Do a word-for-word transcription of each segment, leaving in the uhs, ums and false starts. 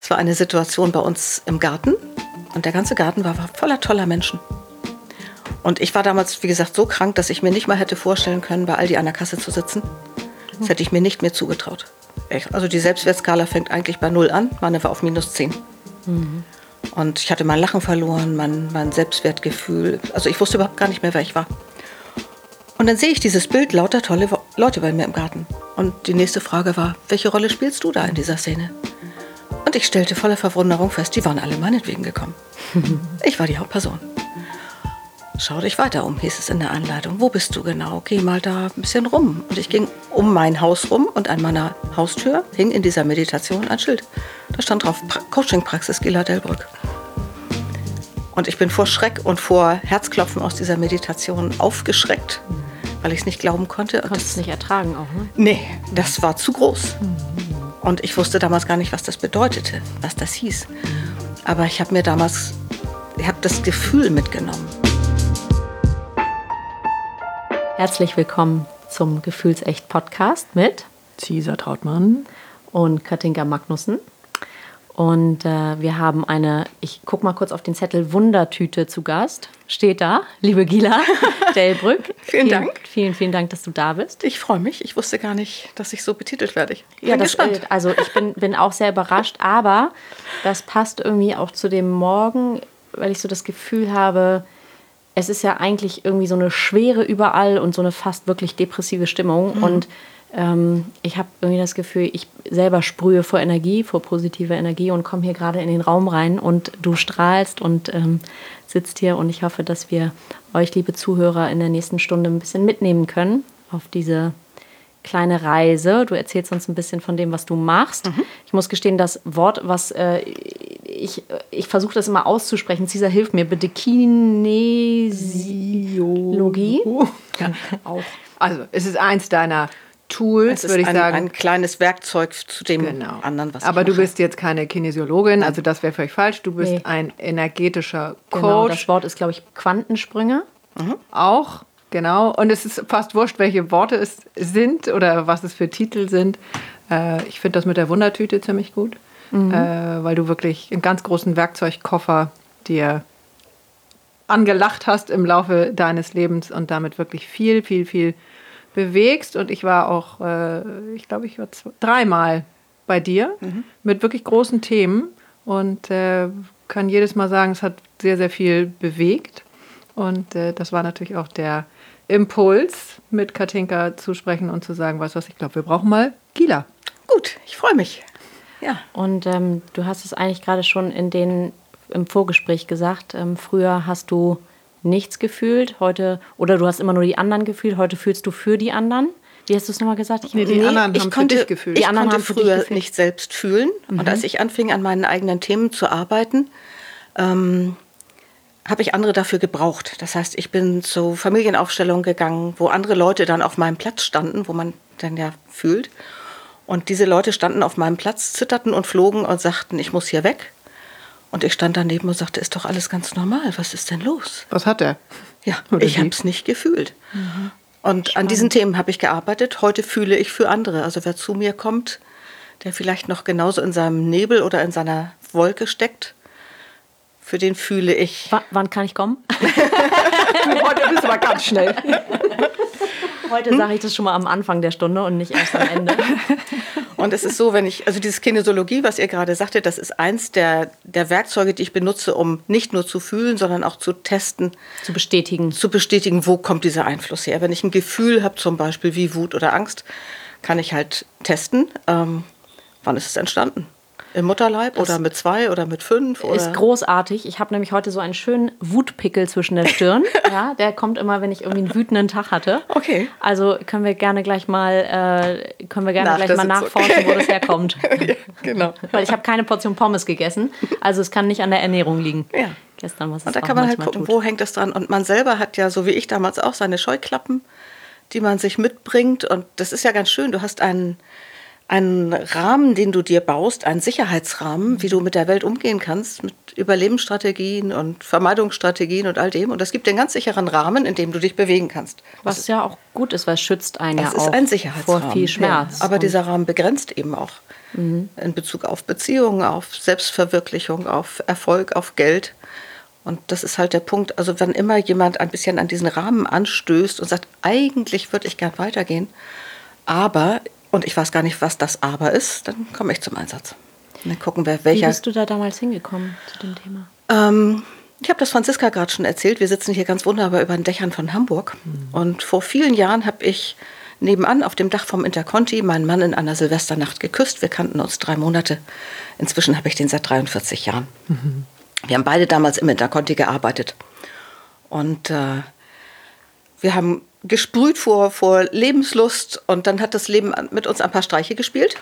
war eine Situation bei uns im Garten und der ganze Garten war voller toller Menschen. Und ich war damals, wie gesagt, so krank, dass ich mir nicht mal hätte vorstellen können, bei Aldi an der Kasse zu sitzen. Das hätte ich mir nicht mehr zugetraut. Also die Selbstwertskala fängt eigentlich bei null an, meine war auf minus zehn. Mhm. Und ich hatte mein Lachen verloren, mein, mein Selbstwertgefühl. Also ich wusste überhaupt gar nicht mehr, wer ich war. Und dann sehe ich dieses Bild, lauter tolle Leute bei mir im Garten. Und die nächste Frage war, welche Rolle spielst du da in dieser Szene? Und ich stellte voller Verwunderung fest, die waren alle meinetwegen gekommen. Ich war die Hauptperson. Schau dich weiter um, hieß es in der Anleitung. Wo bist du genau? Geh mal da ein bisschen rum. Und ich ging um mein Haus rum und an meiner Haustür hing in dieser Meditation ein Schild. Da stand drauf, Coaching-Praxis Gila Delbrück. Und ich bin vor Schreck und vor Herzklopfen aus dieser Meditation aufgeschreckt, weil ich es nicht glauben konnte. Du konntest es nicht ertragen auch, ne? Nee, das war zu groß. Und ich wusste damals gar nicht, was das bedeutete, was das hieß. Aber ich habe mir damals, ich habe das Gefühl mitgenommen. Herzlich willkommen zum Gefühlsecht-Podcast mit Cesar Trautmann und Katinka Magnussen. Und äh, wir haben eine, ich guck mal kurz auf den Zettel, Wundertüte zu Gast. Steht da, liebe Gila Delbrück. vielen, vielen Dank. Vielen, vielen Dank, dass du da bist. Ich freue mich. Ich wusste gar nicht, dass ich so betitelt werde. Ich bin ja, das, gespannt. Also ich bin, bin auch sehr überrascht, aber das passt irgendwie auch zu dem Morgen, weil ich so das Gefühl habe, es ist ja eigentlich irgendwie so eine Schwere überall und so eine fast wirklich depressive Stimmung. Mhm. Und ähm, ich habe irgendwie das Gefühl, ich selber sprühe vor Energie, vor positiver Energie und komme hier gerade in den Raum rein und du strahlst und ähm, sitzt hier. Und ich hoffe, dass wir euch, liebe Zuhörer, in der nächsten Stunde ein bisschen mitnehmen können auf diese kleine Reise. Du erzählst uns ein bisschen von dem, was du machst. Mhm. Ich muss gestehen, das Wort, was äh, ich, ich versuche das immer auszusprechen. Cesar, hilf mir bitte. Kinesiologie. Ja, auch. Also es ist eins deiner Tools, würde ich ein, sagen. ein kleines Werkzeug zu dem genau. anderen, was Aber ich du mache. bist jetzt keine Kinesiologin, also das wäre völlig falsch. Du bist nee. ein energetischer Coach. Genau, das Wort ist, glaube ich, Quantensprünge. Mhm. Auch. Genau, und es ist fast wurscht, welche Worte es sind oder was es für Titel sind. Äh, ich finde das mit der Wundertüte ziemlich gut, mhm. äh, weil du wirklich einen ganz großen Werkzeugkoffer dir angelacht hast im Laufe deines Lebens und damit wirklich viel, viel, viel bewegst. Und ich war auch, äh, ich glaube, ich war zwei, dreimal bei dir mhm. mit wirklich großen Themen und äh, kann jedes Mal sagen, es hat sehr, sehr viel bewegt. Und äh, das war natürlich auch der Impuls, mit Katinka zu sprechen und zu sagen, weißt du was, ich glaube, wir brauchen mal Gila. Gut, ich freue mich. Ja. Und ähm, du hast es eigentlich gerade schon in den, im Vorgespräch gesagt, ähm, früher hast du nichts gefühlt, heute, oder du hast immer nur die anderen gefühlt, heute fühlst du für die anderen. Wie hast du es nochmal gesagt? Ich, nee, die nee, anderen ich haben konnte, für dich gefühlt. Ich die anderen konnte haben früher nicht selbst fühlen. Mhm. Und als ich anfing, an meinen eigenen Themen zu arbeiten, ähm, habe ich andere dafür gebraucht. Das heißt, ich bin zu Familienaufstellungen gegangen, wo andere Leute dann auf meinem Platz standen, wo man dann ja fühlt. Und diese Leute standen auf meinem Platz, zitterten und flogen und sagten, ich muss hier weg. Und ich stand daneben und sagte, ist doch alles ganz normal, was ist denn los? Was hat er? Ja, Oder ich habe es nicht gefühlt. Mhm. Und Spannend. An diesen Themen habe ich gearbeitet. Heute fühle ich für andere. Also wer zu mir kommt, der vielleicht noch genauso in seinem Nebel oder in seiner Wolke steckt, für den fühle ich. W- wann kann ich kommen? Heute bist du aber ganz schnell. Heute sage ich das schon mal am Anfang der Stunde und nicht erst am Ende. Und es ist so, wenn ich, also dieses Kinesiologie, was ihr gerade sagte, das ist eins der, der Werkzeuge, die ich benutze, um nicht nur zu fühlen, sondern auch zu testen. Zu bestätigen. Zu bestätigen, wo kommt dieser Einfluss her. Wenn ich ein Gefühl habe, zum Beispiel wie Wut oder Angst, kann ich halt testen, ähm, wann ist es entstanden. Im Mutterleib das oder mit zwei oder mit fünf? Oder? Ist großartig. Ich habe nämlich heute so einen schönen Wutpickel zwischen der Stirn. Ja, der kommt immer, wenn ich irgendwie einen wütenden Tag hatte. Okay. Also können wir gerne gleich mal, äh, können wir gerne Nach gleich mal nachforschen, okay. wo das herkommt. Ja, genau. Weil ich habe keine Portion Pommes gegessen. Also es kann nicht an der Ernährung liegen. Ja. Gestern, was es Und da auch kann man halt gucken, tut. wo hängt das dran. Und man selber hat ja, so wie ich damals auch, seine Scheuklappen, die man sich mitbringt. Und das ist ja ganz schön. Du hast einen einen Rahmen, den du dir baust, einen Sicherheitsrahmen, wie du mit der Welt umgehen kannst, mit Überlebensstrategien und Vermeidungsstrategien und all dem. Und das gibt dir einen ganz sicheren Rahmen, in dem du dich bewegen kannst. Was das ja auch gut ist, weil es schützt einen ja auch ist ein Sicherheitsrahmen, vor viel Schmerz. Ja. Aber dieser Rahmen begrenzt eben auch mhm. in Bezug auf Beziehungen, auf Selbstverwirklichung, auf Erfolg, auf Geld. Und das ist halt der Punkt, also wenn immer jemand ein bisschen an diesen Rahmen anstößt und sagt, eigentlich würde ich gern weitergehen, aber... Und ich weiß gar nicht, was das Aber ist, dann komme ich zum Einsatz. Und dann gucken wir, welcher. Wie bist du da damals hingekommen zu dem Thema? Ähm, ich habe das Franziska gerade schon erzählt. Wir sitzen hier ganz wunderbar über den Dächern von Hamburg. Mhm. Und vor vielen Jahren habe ich nebenan auf dem Dach vom Interconti meinen Mann in einer Silvesternacht geküsst. Wir kannten uns drei Monate. Inzwischen habe ich den seit dreiundvierzig Jahren. Mhm. Wir haben beide damals im Interconti gearbeitet. Und äh, wir haben gesprüht vor, vor Lebenslust und dann hat das Leben mit uns ein paar Streiche gespielt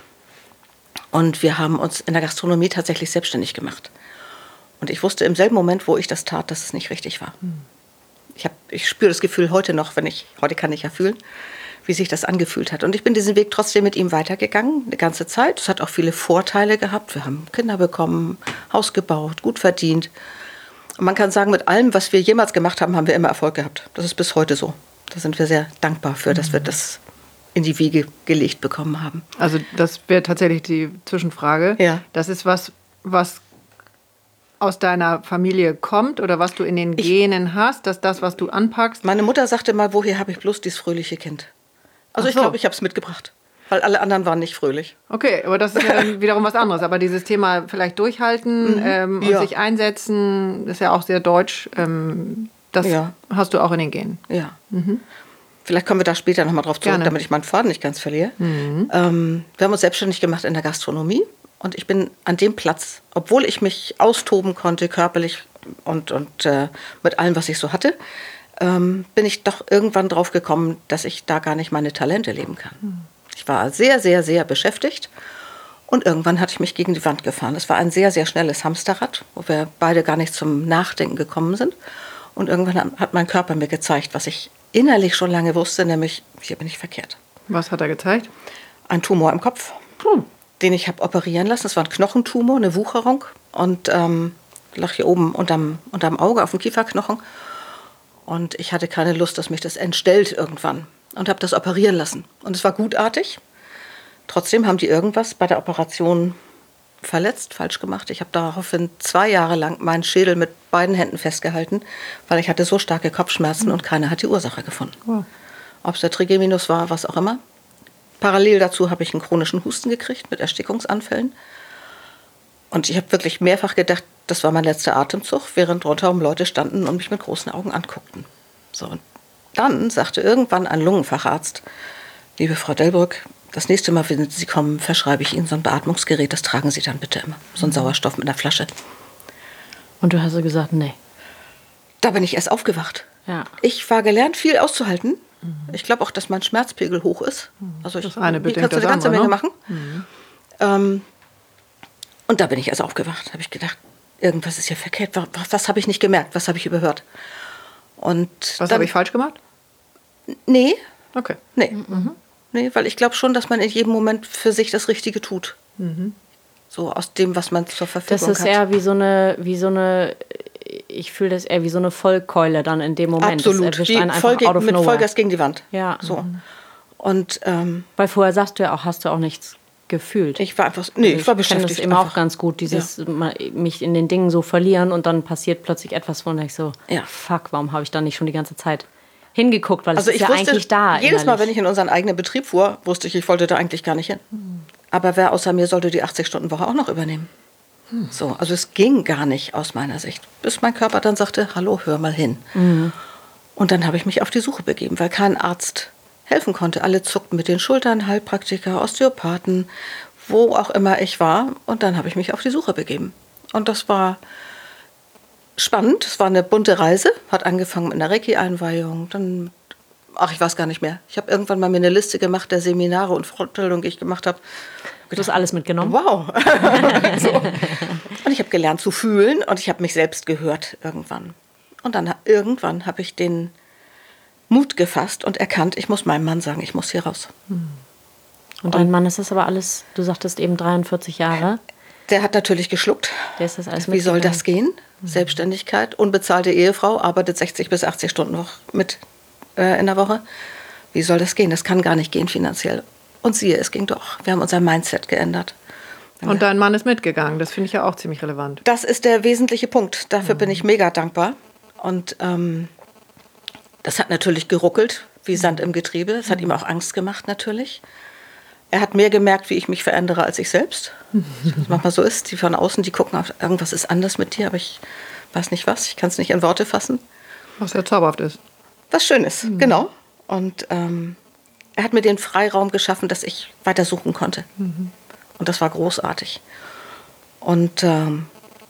und wir haben uns in der Gastronomie tatsächlich selbstständig gemacht. Und ich wusste im selben Moment, wo ich das tat, dass es nicht richtig war. Ich, hab, ich spüre das Gefühl heute noch, wenn ich, heute kann ich ja fühlen, wie sich das angefühlt hat. Und ich bin diesen Weg trotzdem mit ihm weitergegangen, eine ganze Zeit. Es hat auch viele Vorteile gehabt. Wir haben Kinder bekommen, Haus gebaut, gut verdient. Und man kann sagen, mit allem, was wir jemals gemacht haben, haben wir immer Erfolg gehabt. Das ist bis heute so. Da sind wir sehr dankbar für, dass wir das in die Wiege gelegt bekommen haben. Also das wäre tatsächlich die Zwischenfrage. Ja. Das ist was, was aus deiner Familie kommt oder was du in den Genen ich, hast, dass das, was du anpackst? Meine Mutter sagte mal, woher habe ich bloß dieses fröhliche Kind? Also so. Ich glaube, ich habe es mitgebracht, weil alle anderen waren nicht fröhlich. Okay, aber das ist ja dann wiederum was anderes. Aber dieses Thema vielleicht durchhalten mhm. ähm, und ja. sich einsetzen, ist ja auch sehr deutsch. Ähm, Das ja. hast du auch in den Genen. Ja. Mhm. Vielleicht kommen wir da später nochmal drauf zurück, Gerne. damit ich meinen Faden nicht ganz verliere. Mhm. Ähm, wir haben uns selbstständig gemacht in der Gastronomie. Und ich bin an dem Platz, obwohl ich mich austoben konnte, körperlich und, und äh, mit allem, was ich so hatte, ähm, bin ich doch irgendwann drauf gekommen, dass ich da gar nicht meine Talente leben kann. Mhm. Ich war sehr, sehr, sehr beschäftigt. Und irgendwann hatte ich mich gegen die Wand gefahren. Es war ein sehr, sehr schnelles Hamsterrad, wo wir beide gar nicht zum Nachdenken gekommen sind. Und irgendwann hat mein Körper mir gezeigt, was ich innerlich schon lange wusste, nämlich, hier bin ich verkehrt. Was hat er gezeigt? Ein Tumor im Kopf, hm. den ich habe operieren lassen. Das war ein Knochentumor, eine Wucherung. Und ähm, lag hier oben unterm, unterm Auge auf dem Kieferknochen. Und ich hatte keine Lust, dass mich das entstellt irgendwann. Und habe das operieren lassen. Und es war gutartig. Trotzdem haben die irgendwas bei der Operation verletzt, falsch gemacht. Ich habe daraufhin zwei Jahre lang meinen Schädel mit beiden Händen festgehalten, weil ich hatte so starke Kopfschmerzen und keiner hat die Ursache gefunden. Wow. Ob es der Trigeminus war, was auch immer. Parallel dazu habe ich einen chronischen Husten gekriegt mit Erstickungsanfällen. Und ich habe wirklich mehrfach gedacht, das war mein letzter Atemzug, während rundherum Leute standen und mich mit großen Augen anguckten. So, und dann sagte irgendwann ein Lungenfacharzt, liebe Frau Delbrück, das nächste Mal, wenn Sie kommen, verschreibe ich Ihnen so ein Beatmungsgerät, das tragen Sie dann bitte immer. So ein Sauerstoff mit einer Flasche. Und du hast so gesagt, nee. Da bin ich erst aufgewacht. Ja. Ich war gelernt, viel auszuhalten. Mhm. Ich glaube auch, dass mein Schmerzpegel hoch ist. Also ich, das eine bedingt kannst du das eine ganze andere, Menge ne? machen. Mhm. Ähm, und da bin ich erst aufgewacht. Da habe ich gedacht, irgendwas ist hier verkehrt. Was, was habe ich nicht gemerkt? Was habe ich überhört? Und was habe ich falsch gemacht? Nee. Okay. Nee. Mhm. Nee, weil ich glaube schon, dass man in jedem Moment für sich das Richtige tut. Mhm. So aus dem, was man zur Verfügung hat. Das ist hat. eher wie so eine, wie so eine, ich fühle das eher wie so eine Vollkeule dann in dem Moment. Absolut. Das Die einen Voll out of mit nowhere. Vollgas gegen die Wand. Ja. So. Und, ähm, weil vorher sagst du ja auch, hast du auch nichts gefühlt. Ich war einfach, nee, also ich war beschäftigt. Ich kenne das immer auch ganz gut, dieses ja. mich in den Dingen so verlieren und dann passiert plötzlich etwas, von der ich so, ja. fuck, warum habe ich da nicht schon die ganze Zeit hingeguckt, weil also es ist ich ja wusste, eigentlich da. Jedes innerlich. Mal, wenn ich in unseren eigenen Betrieb fuhr, wusste ich, ich wollte da eigentlich gar nicht hin. Hm. Aber wer außer mir sollte die achtzig-Stunden-Woche auch noch übernehmen? Hm. So, also es ging gar nicht aus meiner Sicht. Bis mein Körper dann sagte, hallo, hör mal hin. Mhm. Und dann habe ich mich auf die Suche begeben, weil kein Arzt helfen konnte. Alle zuckten mit den Schultern, Heilpraktiker, Osteopathen, wo auch immer ich war. Und dann habe ich mich auf die Suche begeben. Und das war spannend, es war eine bunte Reise, hat angefangen mit einer Reiki-Einweihung, dann, ach, ich weiß gar nicht mehr. Ich habe irgendwann mal mir eine Liste gemacht der Seminare und Fortbildungen, die ich gemacht habe. Du hast alles mitgenommen? Wow. So. Und ich habe gelernt zu fühlen und ich habe mich selbst gehört irgendwann. Und dann irgendwann habe ich den Mut gefasst und erkannt, ich muss meinem Mann sagen, ich muss hier raus. Und dein Mann ist das aber alles, du sagtest eben dreiundvierzig Jahre. Der hat natürlich geschluckt. Der ist das alles Wie soll das mitgegangen. gehen? Selbstständigkeit, unbezahlte Ehefrau, arbeitet sechzig bis achtzig Stunden noch mit äh, in der Woche. Wie soll das gehen? Das kann gar nicht gehen finanziell. Und siehe, es ging doch. Wir haben unser Mindset geändert. Und dein Mann ist mitgegangen. Das finde ich ja auch ziemlich relevant. Das ist der wesentliche Punkt. Dafür mhm. bin ich mega dankbar. Und ähm, das hat natürlich geruckelt, wie Sand im Getriebe. Es hat ihm auch Angst gemacht, natürlich. Er hat mehr gemerkt, wie ich mich verändere, als ich selbst. Was manchmal so ist. Die von außen, die gucken, auf, irgendwas ist anders mit dir, aber ich weiß nicht was. Ich kann es nicht in Worte fassen. Was ja zauberhaft ist. Was Schönes, mhm. genau. Und ähm, er hat mir den Freiraum geschaffen, dass ich weiter suchen konnte. Mhm. Und das war großartig. Und ähm,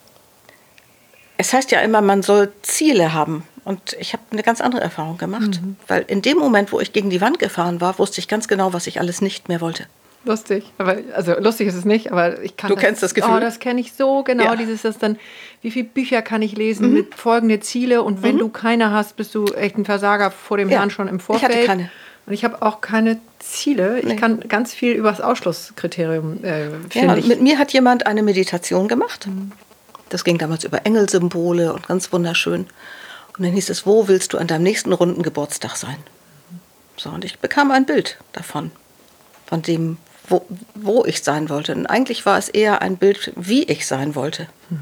es heißt ja immer, man soll Ziele haben. Und ich habe eine ganz andere Erfahrung gemacht. Mhm. Weil in dem Moment, wo ich gegen die Wand gefahren war, wusste ich ganz genau, was ich alles nicht mehr wollte. Lustig. Aber, also lustig ist es nicht, aber ich kann Du das, kennst das Gefühl? Oh, das kenne ich so genau. Ja. Dieses, das dann, wie viele Bücher kann ich lesen mhm. mit folgende Ziele? Und wenn mhm. du keine hast, bist du echt ein Versager vor dem ja. Herrn schon im Vorfeld. Ich hatte keine. Und ich habe auch keine Ziele. Nee. Ich kann ganz viel über das Ausschlusskriterium äh, ja, ich. Mit mir hat jemand eine Meditation gemacht. Mhm. Das ging damals über Engelsymbole und ganz wunderschön. Und dann hieß es, wo willst du an deinem nächsten runden Geburtstag sein? So, und ich bekam ein Bild davon, von dem, wo, wo ich sein wollte. Und eigentlich war es eher ein Bild, wie ich sein wollte. Mhm.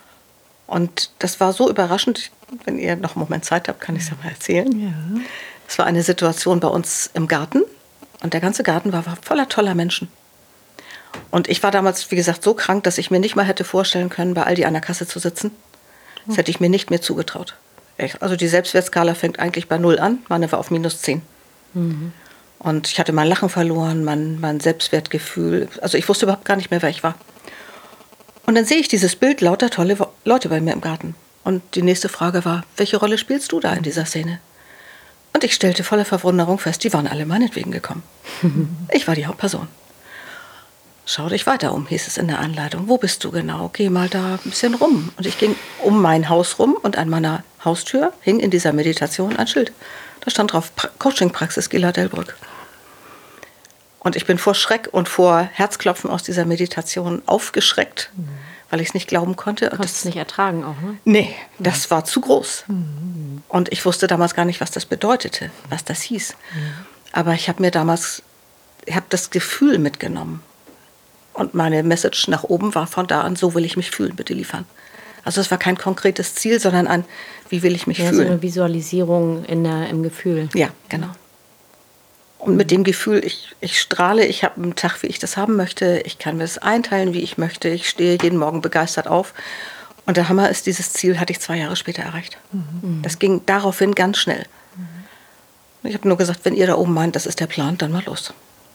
Und das war so überraschend. Wenn ihr noch einen Moment Zeit habt, kann ich es ja mal erzählen. Ja. Es war eine Situation bei uns im Garten. Und der ganze Garten war, war voller toller Menschen. Und ich war damals, wie gesagt, so krank, dass ich mir nicht mal hätte vorstellen können, bei Aldi an der Kasse zu sitzen. Das hätte ich mir nicht mehr zugetraut. Also die Selbstwertskala fängt eigentlich bei null an. Meine war auf minus zehn. Mhm. Und ich hatte mein Lachen verloren, mein, mein Selbstwertgefühl. Also ich wusste überhaupt gar nicht mehr, wer ich war. Und dann sehe ich dieses Bild, lauter tolle Leute bei mir im Garten. Und die nächste Frage war, welche Rolle spielst du da in dieser Szene? Und ich stellte voller Verwunderung fest, die waren alle meinetwegen gekommen. Ich war die Hauptperson. Schau dich weiter um, hieß es in der Anleitung. Wo bist du genau? Geh mal da ein bisschen rum. Und ich ging um mein Haus rum und an meiner Haustür hing in dieser Meditation ein Schild. Da stand drauf, Coaching-Praxis Gila Delbrück. Und ich bin vor Schreck und vor Herzklopfen aus dieser Meditation aufgeschreckt, mhm. weil ich es nicht glauben konnte. Du konntest es nicht ertragen auch, ne? Nee, das mhm. war zu groß. Mhm. Und ich wusste damals gar nicht, was das bedeutete, was das hieß. Mhm. Aber ich habe mir damals, ich habe das Gefühl mitgenommen. Und meine Message nach oben war von da an, so will ich mich fühlen, bitte liefern. Also es war kein konkretes Ziel, sondern ein, wie will ich mich ja, fühlen. So eine Visualisierung in der, im Gefühl. Ja, genau. Und mit dem Gefühl, ich, ich strahle, ich habe einen Tag, wie ich das haben möchte, ich kann mir das einteilen, wie ich möchte, ich stehe jeden Morgen begeistert auf. Und der Hammer ist, dieses Ziel hatte ich zwei Jahre später erreicht. Mhm. Das ging daraufhin ganz schnell. Mhm. Ich habe nur gesagt, wenn ihr da oben meint, das ist der Plan, dann mal los.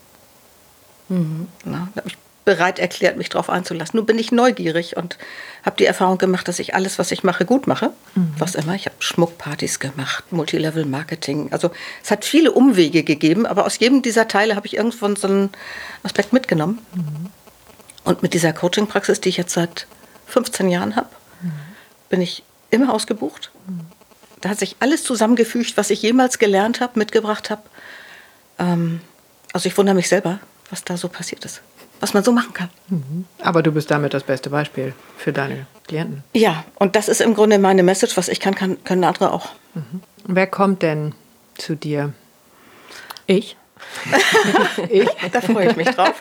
Mhm. Na, da habe ich bereit erklärt, mich darauf einzulassen. Nun bin ich neugierig und habe die Erfahrung gemacht, dass ich alles, was ich mache, gut mache. Mhm. Was immer. Ich habe Schmuckpartys gemacht, Multilevel-Marketing. Also es hat viele Umwege gegeben, aber aus jedem dieser Teile habe ich irgendwann so einen Aspekt mitgenommen. Mhm. Und mit dieser Coaching-Praxis, die ich jetzt seit fünfzehn Jahren habe, mhm. bin ich immer ausgebucht. Mhm. Da hat sich alles zusammengefügt, was ich jemals gelernt habe, mitgebracht habe. Ähm, also ich wundere mich selber, was da so passiert ist. Was man so machen kann. Mhm. Aber du bist damit das beste Beispiel für deine Klienten. Ja, und das ist im Grunde meine Message. Was ich kann, kann können andere auch. Mhm. Wer kommt denn zu dir? Ich. ich? Da freue ich mich drauf.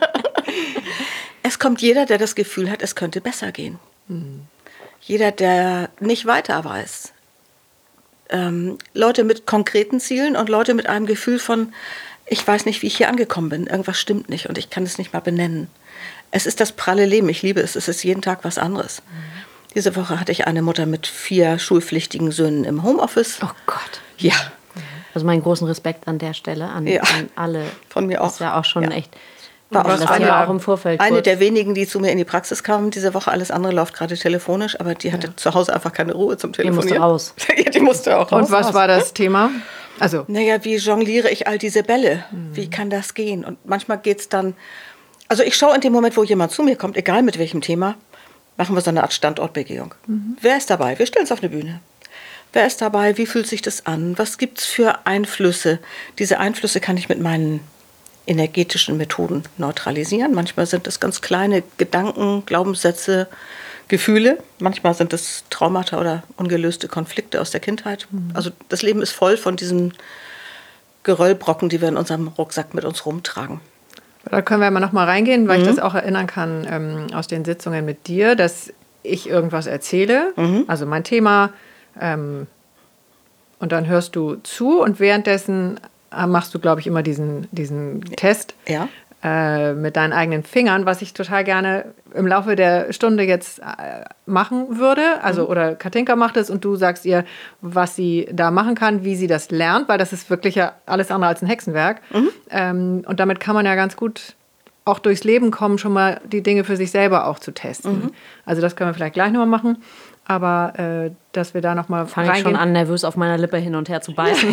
Es kommt jeder, der das Gefühl hat, es könnte besser gehen. Mhm. Jeder, der nicht weiter weiß. Ähm, Leute mit konkreten Zielen und Leute mit einem Gefühl von, ich weiß nicht, wie ich hier angekommen bin. Irgendwas stimmt nicht und ich kann es nicht mal benennen. Es ist das pralle Leben. Ich liebe es. Es ist jeden Tag was anderes. Mhm. Diese Woche hatte ich eine Mutter mit vier schulpflichtigen Söhnen im Homeoffice. Oh Gott. Ja. Also meinen großen Respekt an der Stelle an, ja. an alle. Von mir auch. Das ist ja auch schon ja. echt. War das auch eine, ja auch im Vorfeld eine kurz. der wenigen, die zu mir in die Praxis kamen diese Woche. Alles andere läuft gerade telefonisch, aber die hatte ja. zu Hause einfach keine Ruhe zum Telefonieren. Die musste raus. ja, die musste auch raus. Und was war das Thema? Also. Naja, wie jongliere ich all diese Bälle? Mhm. Wie kann das gehen? Und manchmal geht es dann, also ich schaue in dem Moment, wo jemand zu mir kommt, egal mit welchem Thema, machen wir so eine Art Standortbegehung. Mhm. Wer ist dabei? Wir stellen es auf eine Bühne. Wer ist dabei? Wie fühlt sich das an? Was gibt es für Einflüsse? Diese Einflüsse kann ich mit meinen energetischen Methoden neutralisieren. Manchmal sind es ganz kleine Gedanken, Glaubenssätze, Gefühle. Manchmal sind es Traumata oder ungelöste Konflikte aus der Kindheit. Mhm. Also das Leben ist voll von diesen Geröllbrocken, die wir in unserem Rucksack mit uns rumtragen. Da können wir mal noch mal reingehen, weil mhm. ich das auch erinnern kann ähm, aus den Sitzungen mit dir, dass ich irgendwas erzähle, mhm. also mein Thema, ähm, und dann hörst du zu und währenddessen machst du, glaube ich, immer diesen, diesen Test ja. äh, mit deinen eigenen Fingern, was ich total gerne im Laufe der Stunde jetzt äh, machen würde. Also, mhm. oder Katinka macht es und du sagst ihr, was sie da machen kann, wie sie das lernt, weil das ist wirklich ja alles andere als ein Hexenwerk. Mhm. Ähm, und damit kann man ja ganz gut auch durchs Leben kommen, schon mal die Dinge für sich selber auch zu testen. Mhm. Also das können wir vielleicht gleich nochmal machen. Aber äh, dass wir da nochmal fange ich schon an, nervös auf meiner Lippe hin und her zu beißen.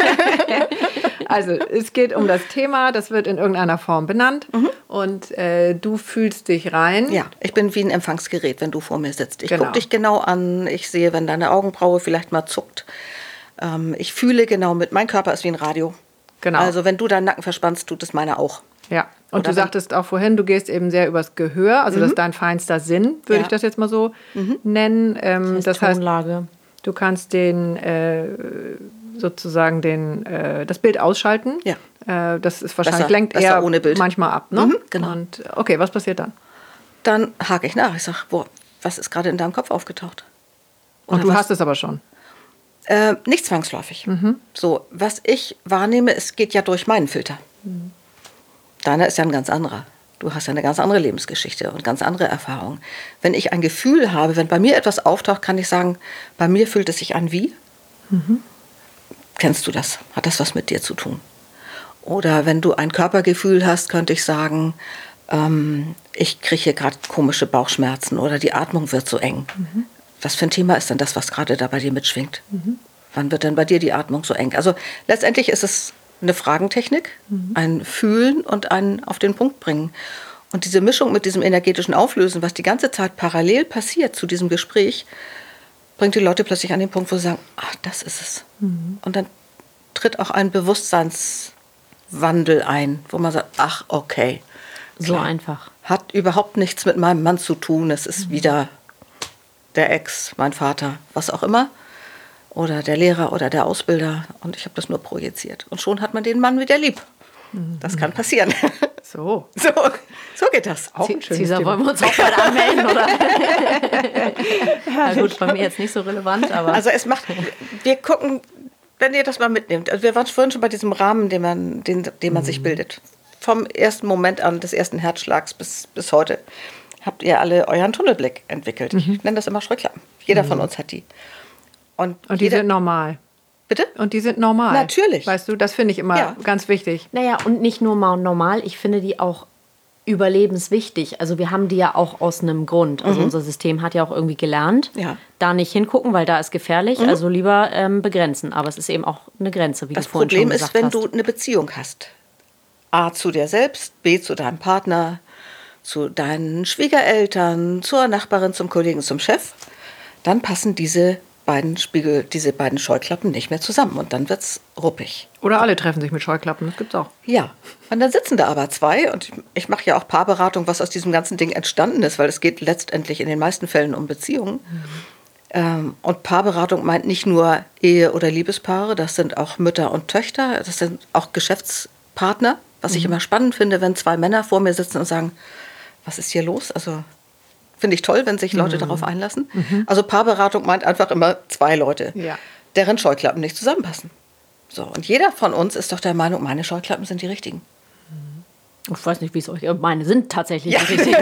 Also es geht um das Thema, das wird in irgendeiner Form benannt mhm. und äh, du fühlst dich rein. Ja, ich bin wie ein Empfangsgerät, wenn du vor mir sitzt. Ich genau. gucke dich genau an, ich sehe, wenn deine Augenbraue vielleicht mal zuckt. Ähm, ich fühle genau mit, mein Körper ist wie ein Radio. Genau. Also wenn du deinen Nacken verspannst, tut es meiner auch. Ja, und Oder du sagtest auch vorhin, du gehst eben sehr übers Gehör, also mhm. das ist dein feinster Sinn, würde ja. ich das jetzt mal so mhm. nennen. Ähm, das heißt, Tonlage. Du kannst den äh, sozusagen den, äh, das Bild ausschalten. Ja. Äh, das ist wahrscheinlich besser, lenkt besser eher ohne Bild. Manchmal ab. Ne? Mhm, genau. Und, okay, was passiert dann? Dann hake ich nach. Ich sage, boah, was ist gerade in deinem Kopf aufgetaucht? Oder Und du was? hast es aber schon. Äh, nicht zwangsläufig. Mhm. So, was ich wahrnehme, es geht ja durch meinen Filter. Mhm. Deiner ist ja ein ganz anderer. Du hast ja eine ganz andere Lebensgeschichte und ganz andere Erfahrungen. Wenn ich ein Gefühl habe, wenn bei mir etwas auftaucht, kann ich sagen, bei mir fühlt es sich an wie? Mhm. Kennst du das? Hat das was mit dir zu tun? Oder wenn du ein Körpergefühl hast, könnte ich sagen, ähm, ich kriege hier gerade komische Bauchschmerzen oder die Atmung wird so eng. Mhm. Was für ein Thema ist denn das, was gerade da bei dir mitschwingt? Mhm. Wann wird denn bei dir die Atmung so eng? Also letztendlich ist es eine Fragentechnik, mhm. ein Fühlen und ein auf den Punkt bringen. Und diese Mischung mit diesem energetischen Auflösen, was die ganze Zeit parallel passiert zu diesem Gespräch, bringt die Leute plötzlich an den Punkt, wo sie sagen, ach, das ist es. Mhm. Und dann tritt auch ein Bewusstseinswandel ein, wo man sagt, ach, okay. So klar. Einfach. Hat überhaupt nichts mit meinem Mann zu tun. Es ist mhm. wieder der Ex, mein Vater, was auch immer. Oder der Lehrer oder der Ausbilder. Und ich habe das nur projiziert. Und schon hat man den Mann wieder lieb. Das kann passieren. So. So, so geht das. Auch ein Cäsar, wollen wir uns auch mal anmelden, oder? Na gut, bei mir jetzt nicht so relevant, aber... Also es macht... Wir gucken, wenn ihr das mal mitnehmt. Also wir waren vorhin schon bei diesem Rahmen, den man, den, den man mhm. sich bildet. Vom ersten Moment an, des ersten Herzschlags bis, bis heute, habt ihr alle euren Tunnelblick entwickelt. Mhm. Ich nenne das immer Scheuklappen. Jeder mhm. von uns hat die. Und, Und die jeder, sind normal. Bitte? Und die sind normal. Natürlich. Weißt du, das finde ich immer ja. ganz wichtig. Naja, und nicht nur mal normal, ich finde die auch überlebenswichtig. Also wir haben die ja auch aus einem Grund. Also mhm. unser System hat ja auch irgendwie gelernt, ja. da nicht hingucken, weil da ist gefährlich. Mhm. Also lieber ähm, begrenzen. Aber es ist eben auch eine Grenze, wie das du vorhin schon gesagt hast. Das Problem ist, wenn du eine Beziehung hast. A, zu dir selbst, B, zu deinem Partner, zu deinen Schwiegereltern, zur Nachbarin, zum Kollegen, zum Chef, dann passen diese beiden Spiegel, diese beiden Scheuklappen nicht mehr zusammen und dann wird's ruppig. Oder alle treffen sich mit Scheuklappen, das gibt's auch. Ja, und dann sitzen da aber zwei und ich, ich mache ja auch Paarberatung, was aus diesem ganzen Ding entstanden ist, weil es geht letztendlich in den meisten Fällen um Beziehungen. Mhm. Ähm, und Paarberatung meint nicht nur Ehe- oder Liebespaare, das sind auch Mütter und Töchter, das sind auch Geschäftspartner, was mhm. ich immer spannend finde, wenn zwei Männer vor mir sitzen und sagen, was ist hier los? Also finde ich toll, wenn sich Leute mhm. darauf einlassen. Mhm. Also Paarberatung meint einfach immer zwei Leute, ja. deren Scheuklappen nicht zusammenpassen. So, und jeder von uns ist doch der Meinung, meine Scheuklappen sind die richtigen. Ich weiß nicht, wie es euch... Meine sind tatsächlich ja. die richtigen.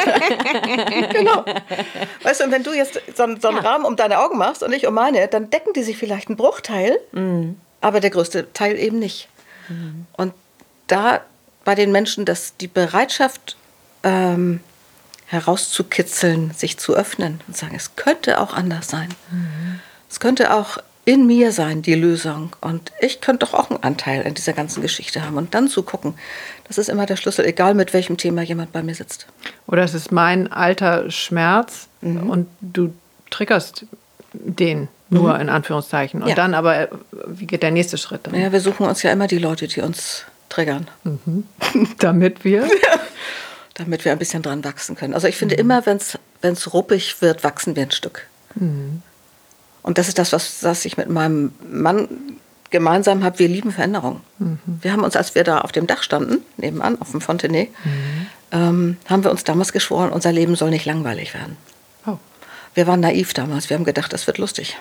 Genau. Weißt du, und wenn du jetzt so, so einen ja. Rahmen um deine Augen machst und ich um meine, dann decken die sich vielleicht einen Bruchteil, mhm. aber der größte Teil eben nicht. Mhm. Und da bei den Menschen, dass die Bereitschaft... Ähm, herauszukitzeln, sich zu öffnen und sagen, es könnte auch anders sein. Mhm. Es könnte auch in mir sein, die Lösung. Und ich könnte doch auch einen Anteil in dieser ganzen Geschichte haben. Und dann zu gucken, das ist immer der Schlüssel, egal mit welchem Thema jemand bei mir sitzt. Oder es ist mein alter Schmerz mhm. und du triggerst den nur mhm. in Anführungszeichen. Und ja. dann aber, wie geht der nächste Schritt dann? Naja, wir suchen uns ja immer die Leute, die uns triggern. Mhm. Damit wir? Damit wir ein bisschen dran wachsen können. Also ich finde mhm. immer, wenn es ruppig wird, wachsen wir ein Stück. Mhm. Und das ist das, was, was ich mit meinem Mann gemeinsam habe. Wir lieben Veränderung. Mhm. Wir haben uns, als wir da auf dem Dach standen, nebenan, auf dem Fontenay, mhm. ähm, haben wir uns damals geschworen, unser Leben soll nicht langweilig werden. Oh. Wir waren naiv damals. Wir haben gedacht, das wird lustig.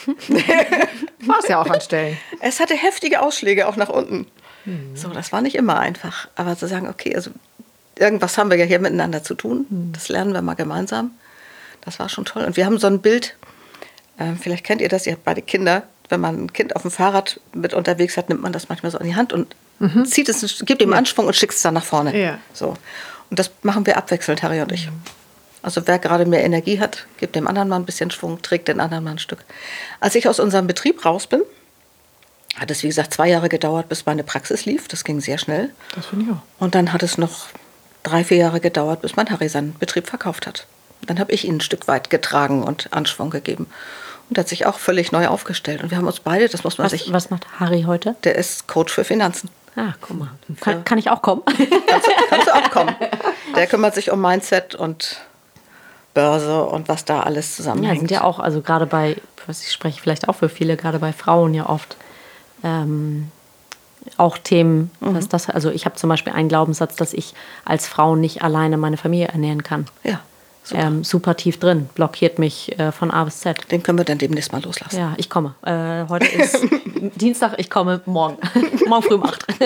War es ja auch an Stellen. Es hatte heftige Ausschläge auch nach unten. Mhm. So, das war nicht immer einfach. Aber zu sagen, okay, also irgendwas haben wir ja hier miteinander zu tun. Mhm. Das lernen wir mal gemeinsam. Das war schon toll. Und wir haben so ein Bild, äh, vielleicht kennt ihr das, ihr habt beide Kinder. Wenn man ein Kind auf dem Fahrrad mit unterwegs hat, nimmt man das manchmal so in die Hand und mhm. zieht es, gibt ihm Anschwung und schickt es dann nach vorne. Ja. So. Und das machen wir abwechselnd, Harry und ich. Mhm. Also wer gerade mehr Energie hat, gibt dem anderen mal ein bisschen Schwung, trägt den anderen mal ein Stück. Als ich aus unserem Betrieb raus bin, hat es wie gesagt zwei Jahre gedauert, bis meine Praxis lief. Das ging sehr schnell. Das finde ich auch. Und dann hat es noch drei, vier Jahre gedauert, bis mein Harry seinen Betrieb verkauft hat. Dann habe ich ihn ein Stück weit getragen und Anschwung gegeben. Und er hat sich auch völlig neu aufgestellt. Und wir haben uns beide, das muss man was, sich... Was macht Harry heute? Der ist Coach für Finanzen. Ah, guck mal. Kann, kann ich auch kommen? Kannst, kannst du auch kommen. Der kümmert sich um Mindset und Börse und was da alles zusammenhängt. Ja, sind ja auch, also gerade bei, ich spreche vielleicht auch für viele, gerade bei Frauen ja oft ähm, auch Themen, mhm. was das, also ich habe zum Beispiel einen Glaubenssatz, dass ich als Frau nicht alleine meine Familie ernähren kann. Ja. Super. Ähm, super tief drin, blockiert mich äh, von A bis Z. Den können wir dann demnächst mal loslassen. Ja, ich komme. Äh, heute ist Dienstag, ich komme morgen. Morgen früh um acht.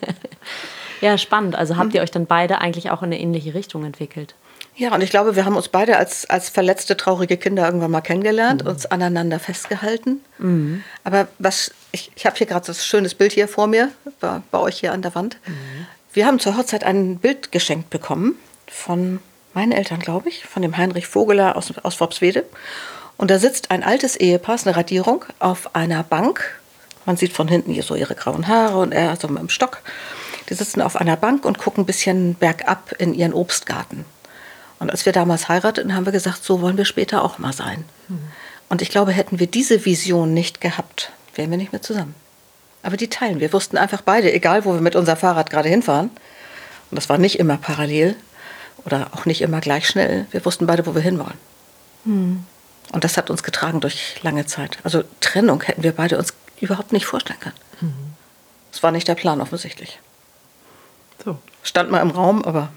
Ja, spannend. Also habt ihr euch dann beide eigentlich auch in eine ähnliche Richtung entwickelt? Ja, und ich glaube, wir haben uns beide als, als verletzte, traurige Kinder irgendwann mal kennengelernt, mhm. uns aneinander festgehalten. Mhm. Aber was ich, ich habe hier gerade so ein schönes Bild hier vor mir, bei, bei euch hier an der Wand. Mhm. Wir haben zur Hochzeit ein Bild geschenkt bekommen von meinen Eltern, glaube ich, von dem Heinrich Vogeler aus, aus Worpswede. Und da sitzt ein altes Ehepaar, eine Radierung, auf einer Bank. Man sieht von hinten hier so ihre grauen Haare und er so mit dem Stock. Die sitzen auf einer Bank und gucken ein bisschen bergab in ihren Obstgarten. Und als wir damals heirateten, haben wir gesagt, so wollen wir später auch mal sein. Mhm. Und ich glaube, hätten wir diese Vision nicht gehabt, wären wir nicht mehr zusammen. Aber die teilen. Wir wussten einfach beide, egal wo wir mit unserem Fahrrad gerade hinfahren, und das war nicht immer parallel oder auch nicht immer gleich schnell, wir wussten beide, wo wir hinwollen. Mhm. Und das hat uns getragen durch lange Zeit. Also Trennung hätten wir beide uns überhaupt nicht vorstellen können. Mhm. Das war nicht der Plan offensichtlich. So. Stand mal im Raum, aber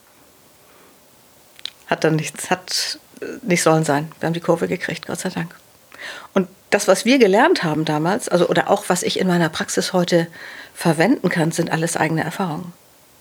hat dann nichts, hat nicht sollen sein. Wir haben die Kurve gekriegt, Gott sei Dank. Und das, was wir gelernt haben damals, also oder auch was ich in meiner Praxis heute verwenden kann, sind alles eigene Erfahrungen.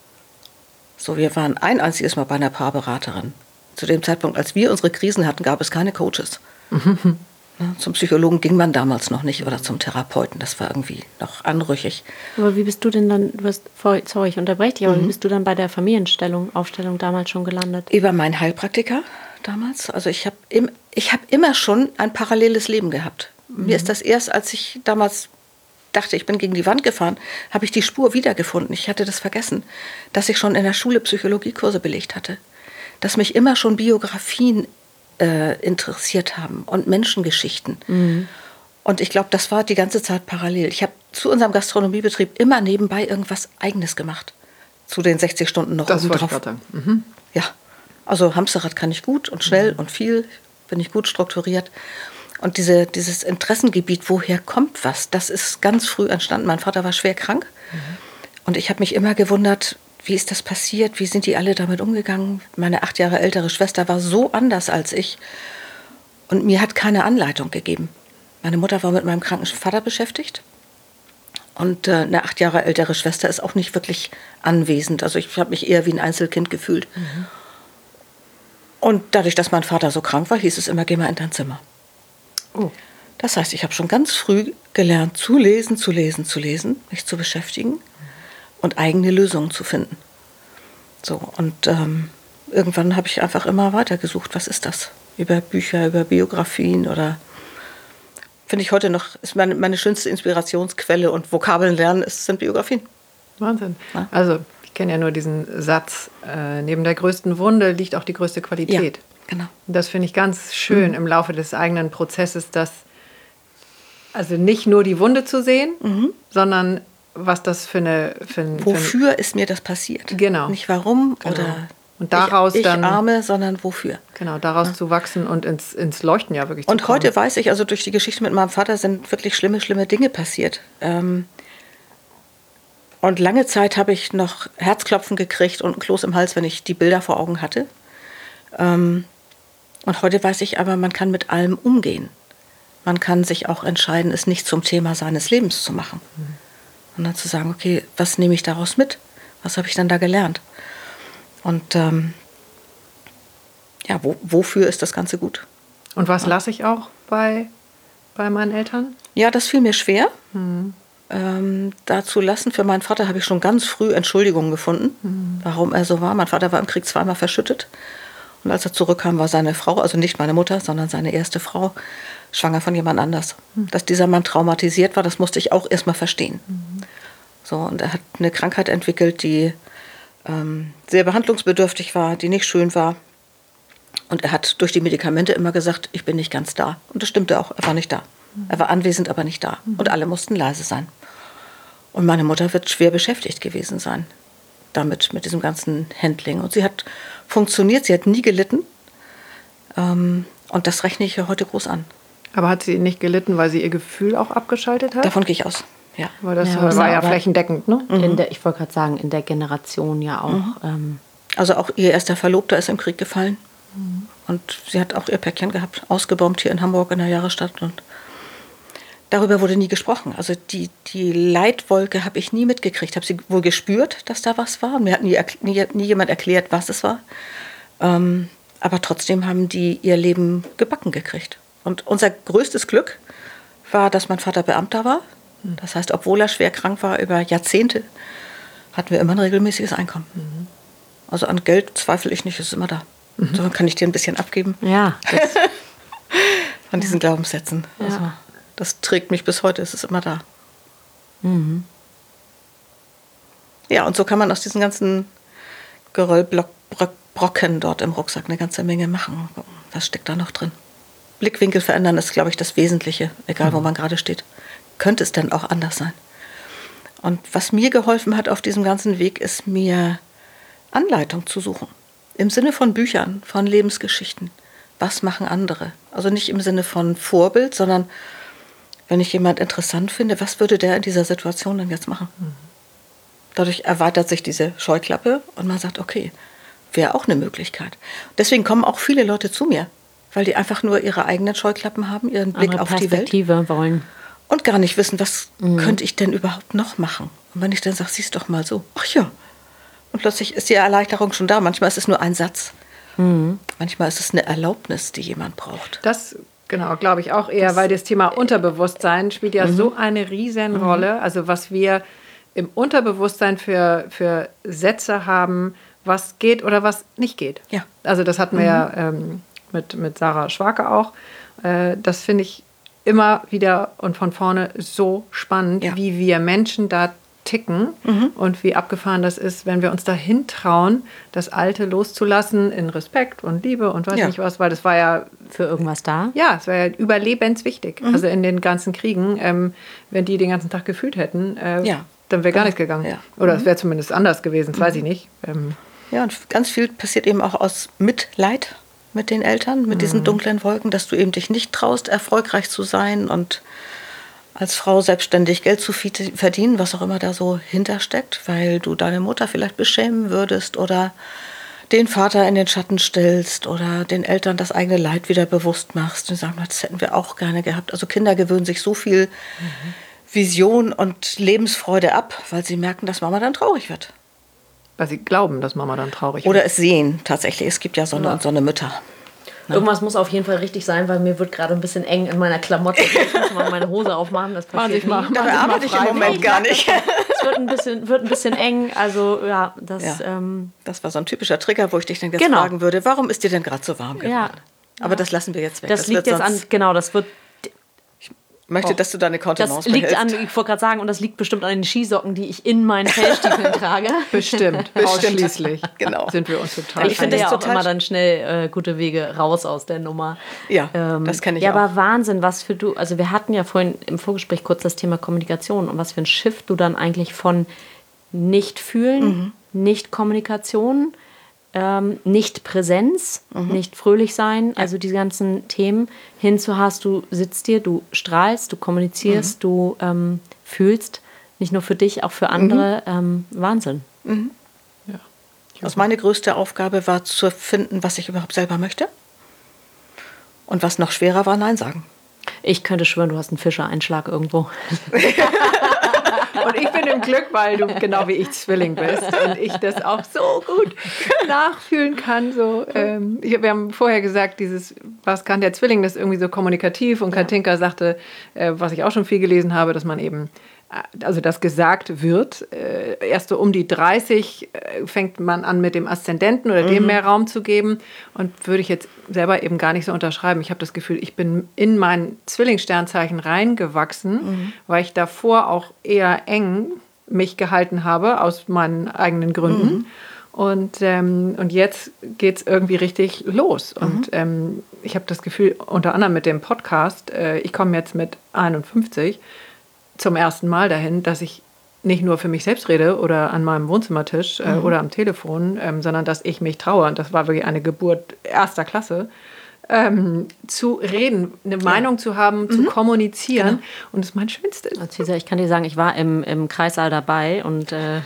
So, wir waren ein einziges Mal bei einer Paarberaterin. Zu dem Zeitpunkt, als wir unsere Krisen hatten, gab es keine Coaches. Mhm. Zum Psychologen ging man damals noch nicht oder zum Therapeuten. Das war irgendwie noch anrüchig. Aber wie bist du denn dann, du hast, sorry, ich unterbreche dich, aber mhm. wie bist du dann bei der Familienstellung, Aufstellung damals schon gelandet? Über meinen Heilpraktiker damals. Also ich habe im, ich hab immer schon ein paralleles Leben gehabt. Mhm. Mir ist das erst, als ich damals dachte, ich bin gegen die Wand gefahren, habe ich die Spur wiedergefunden. Ich hatte das vergessen, dass ich schon in der Schule Psychologiekurse belegt hatte. Dass mich immer schon Biografien äh, interessiert haben und Menschengeschichten. Mhm. Und ich glaube, das war die ganze Zeit parallel. Ich habe zu unserem Gastronomiebetrieb immer nebenbei irgendwas Eigenes gemacht. Zu den sechzig Stunden noch das oben drauf. Das mhm. Ja, also Hamsterrad kann ich gut und schnell mhm. und viel, bin ich gut strukturiert. Und diese, dieses Interessengebiet, woher kommt was, das ist ganz früh entstanden. Mein Vater war schwer krank mhm. und ich habe mich immer gewundert, wie ist das passiert, wie sind die alle damit umgegangen. Meine acht Jahre ältere Schwester war so anders als ich und mir hat keine Anleitung gegeben. Meine Mutter war mit meinem kranken Vater beschäftigt und äh, eine acht Jahre ältere Schwester ist auch nicht wirklich anwesend. Also ich habe mich eher wie ein Einzelkind gefühlt. Mhm. Und dadurch, dass mein Vater so krank war, hieß es immer, geh mal in dein Zimmer. Oh. Das heißt, ich habe schon ganz früh gelernt, zu lesen, zu lesen, zu lesen, mich zu beschäftigen mhm. und eigene Lösungen zu finden. So, und ähm, irgendwann habe ich einfach immer weitergesucht, was ist das? Über Bücher, über Biografien oder finde ich heute noch, ist meine, meine schönste Inspirationsquelle und Vokabeln lernen, ist, sind Biografien. Wahnsinn. Ja? Also ich kenne ja nur diesen Satz, äh, neben der größten Wunde liegt auch die größte Qualität. Ja. Genau. Das finde ich ganz schön mhm. im Laufe des eigenen Prozesses, dass also nicht nur die Wunde zu sehen, mhm. sondern was das für eine... Für ein, Wofür für ein, ist mir das passiert? Genau. Nicht warum Genau. oder und daraus ich, ich dann, arme, sondern wofür. Genau, daraus ja. zu wachsen und ins, ins Leuchten ja wirklich und zu kommen. Und heute weiß ich, also durch die Geschichte mit meinem Vater sind wirklich schlimme, schlimme Dinge passiert. Ähm, und lange Zeit habe ich noch Herzklopfen gekriegt und ein Kloß im Hals, wenn ich die Bilder vor Augen hatte. Ähm, und heute weiß ich aber, man kann mit allem umgehen. Man kann sich auch entscheiden, es nicht zum Thema seines Lebens zu machen. Mhm. Und dann zu sagen, okay, was nehme ich daraus mit? Was habe ich dann da gelernt? Und ähm, ja, wo, wofür ist das Ganze gut? Und was lasse ich auch bei, bei meinen Eltern? Ja, das fiel mir schwer. Mhm. Ähm, da zu lassen. Für meinen Vater habe ich schon ganz früh Entschuldigungen gefunden, mhm. warum er so war. Mein Vater war im Krieg zweimal verschüttet. Und als er zurückkam, war seine Frau, also nicht meine Mutter, sondern seine erste Frau, schwanger von jemand anders. Mhm. Dass dieser Mann traumatisiert war, das musste ich auch erstmal verstehen. Mhm. So, und er hat eine Krankheit entwickelt, die ähm, sehr behandlungsbedürftig war, die nicht schön war. Und er hat durch die Medikamente immer gesagt, ich bin nicht ganz da. Und das stimmte auch, er war nicht da. Mhm. Er war anwesend, aber nicht da. Mhm. Und alle mussten leise sein. Und meine Mutter wird schwer beschäftigt gewesen sein damit, mit diesem ganzen Handling. Und sie hat funktioniert, sie hat nie gelitten. Ähm, und das rechne ich ihr heute groß an. Aber hat sie nicht gelitten, weil sie ihr Gefühl auch abgeschaltet hat? Davon gehe ich aus, ja. Weil das ja, war, war ja aber flächendeckend, ne? In der, ich wollte gerade sagen, in der Generation ja auch. Mhm. Ähm, also auch ihr erster Verlobter ist im Krieg gefallen. Mhm. Und sie hat auch ihr Päckchen gehabt, ausgebombt hier in Hamburg in der Jahrestadt. Und darüber wurde nie gesprochen. Also die, die Leitwolke habe ich nie mitgekriegt. Habe sie wohl gespürt, dass da was war. Und mir hat nie, nie, nie jemand erklärt, was es war. Ähm, aber trotzdem haben die ihr Leben gebacken gekriegt. Und unser größtes Glück war, dass mein Vater Beamter war. Das heißt, obwohl er schwer krank war, über Jahrzehnte, hatten wir immer ein regelmäßiges Einkommen. Mhm. Also an Geld zweifle ich nicht, es ist immer da. Mhm. So kann ich dir ein bisschen abgeben. Ja. Das von diesen Glaubenssätzen. Ja. Also, das trägt mich bis heute, es ist immer da. Mhm. Ja, und so kann man aus diesen ganzen Geröllbrocken dort im Rucksack eine ganze Menge machen. Was steckt da noch drin? Blickwinkel verändern ist, glaube ich, das Wesentliche, egal mhm. wo man gerade steht. Könnte es denn auch anders sein? Und was mir geholfen hat auf diesem ganzen Weg, ist mir Anleitung zu suchen. Im Sinne von Büchern, von Lebensgeschichten. Was machen andere? Also nicht im Sinne von Vorbild, sondern wenn ich jemand interessant finde, was würde der in dieser Situation denn jetzt machen? Mhm. Dadurch erweitert sich diese Scheuklappe und man sagt, okay, wäre auch eine Möglichkeit. Deswegen kommen auch viele Leute zu mir, weil die einfach nur ihre eigenen Scheuklappen haben, ihren Blick Andere auf die Welt. Perspektive wollen. Und gar nicht wissen, was mhm. könnte ich denn überhaupt noch machen? Und wenn ich dann sage, siehst doch mal so, ach ja. Und plötzlich ist die Erleichterung schon da. Manchmal ist es nur ein Satz. Mhm. Manchmal ist es eine Erlaubnis, die jemand braucht. Das, genau, glaube ich auch eher, das, weil das Thema Unterbewusstsein spielt ja mhm. so eine Riesenrolle. Mhm. Also was wir im Unterbewusstsein für, für Sätze haben, was geht oder was nicht geht. Ja. Also das hatten wir mhm. ja ähm, mit, mit Sarah Schwarke auch. Äh, das finde ich immer wieder und von vorne so spannend, ja. wie wir Menschen da ticken mhm. und wie abgefahren das ist, wenn wir uns dahin trauen, das Alte loszulassen in Respekt und Liebe und weiß ja. nicht was, weil das war ja für irgendwas da. Ja, es war ja überlebenswichtig. Mhm. Also in den ganzen Kriegen, ähm, wenn die den ganzen Tag gefühlt hätten, äh, ja. dann wäre gar nichts gegangen. Ja. Oder mhm. es wäre zumindest anders gewesen, das mhm. weiß ich nicht. Ähm, ja, und ganz viel passiert eben auch aus Mitleid mit den Eltern, mit mhm. diesen dunklen Wolken, dass du eben dich nicht traust, erfolgreich zu sein und als Frau selbstständig Geld zu verdienen, was auch immer da so hintersteckt, weil du deine Mutter vielleicht beschämen würdest oder den Vater in den Schatten stellst oder den Eltern das eigene Leid wieder bewusst machst und sagen, das hätten wir auch gerne gehabt. Also Kinder gewöhnen sich so viel mhm. Vision und Lebensfreude ab, weil sie merken, dass Mama dann traurig wird. Weil sie glauben, dass Mama dann traurig Oder wird. Oder es sehen tatsächlich. Es gibt ja Sonne ja. und Sonnemütter. Ne? Irgendwas muss auf jeden Fall richtig sein, weil mir wird gerade ein bisschen eng in meiner Klamotte. Ich muss mal meine Hose aufmachen. Das passiert mal, nie. Da arbeite ich im Moment gar nicht. Es wird ein bisschen, wird ein bisschen eng. Also ja, das... Ja. Ähm, das war so ein typischer Trigger, wo ich dich dann jetzt genau. fragen würde, warum ist dir denn gerade so warm geworden? Ja. Aber ja. das lassen wir jetzt weg. Das, das liegt jetzt an... Genau, das wird... möchte, Oh. dass du deine Kontenance Das liegt behältst. an, ich wollte gerade sagen, und das liegt bestimmt an den Skisocken, die ich in meinen Fellstiefeln trage. Bestimmt, ausschließlich. Genau. Sind wir uns total Ich Ich finde finde ja das auch total immer dann schnell äh, gute Wege raus aus der Nummer. Ja, Ähm, das kenne ich ja, auch. aber Wahnsinn, was für du, also wir hatten ja vorhin im Vorgespräch kurz das Thema Kommunikation und was für ein Shift du dann eigentlich von nicht fühlen, Mhm. nicht Kommunikation, ähm, nicht Präsenz, Mhm. nicht fröhlich sein, also diese ganzen Themen, hinzu hast, du sitzt dir, du strahlst, du kommunizierst, Mhm. du ähm, fühlst, nicht nur für dich, auch für andere. Ähm, Wahnsinn. Also meine größte Aufgabe war zu finden, was ich überhaupt selber möchte. Und was noch schwerer war, Nein sagen. Ich könnte schwören, du hast einen Fischereinschlag irgendwo. Und ich bin im Glück, weil du genau wie ich Zwilling bist und ich das auch so gut nachfühlen kann. So, ähm, ich, wir haben vorher gesagt, dieses, was kann der Zwilling, das ist irgendwie so kommunikativ. Und Katinka sagte, äh, was ich auch schon viel gelesen habe, dass man eben, äh, also das gesagt wird, äh, erst so um die dreißig äh, fängt man an mit dem Aszendenten oder dem mehr Raum zu geben. Und würde ich jetzt selber eben gar nicht so unterschreiben. Ich habe das Gefühl, ich bin in mein Zwillingssternzeichen reingewachsen, weil ich davor auch eher eng mich gehalten habe, aus meinen eigenen Gründen. Mhm. Und, ähm, und jetzt geht es irgendwie richtig los. Mhm. Und ähm, ich habe das Gefühl, unter anderem mit dem Podcast, äh, ich komme jetzt mit einundfünfzig zum ersten Mal dahin, dass ich nicht nur für mich selbst rede oder an meinem Wohnzimmertisch äh, mhm. oder am Telefon, ähm, sondern dass ich mich traue, und das war wirklich eine Geburt erster Klasse, ähm, zu reden, eine ja. Meinung zu haben, mhm. zu kommunizieren. Genau. Und das ist mein Schönstes. Cesar, ich kann dir sagen, ich war im, im Kreissaal dabei und äh,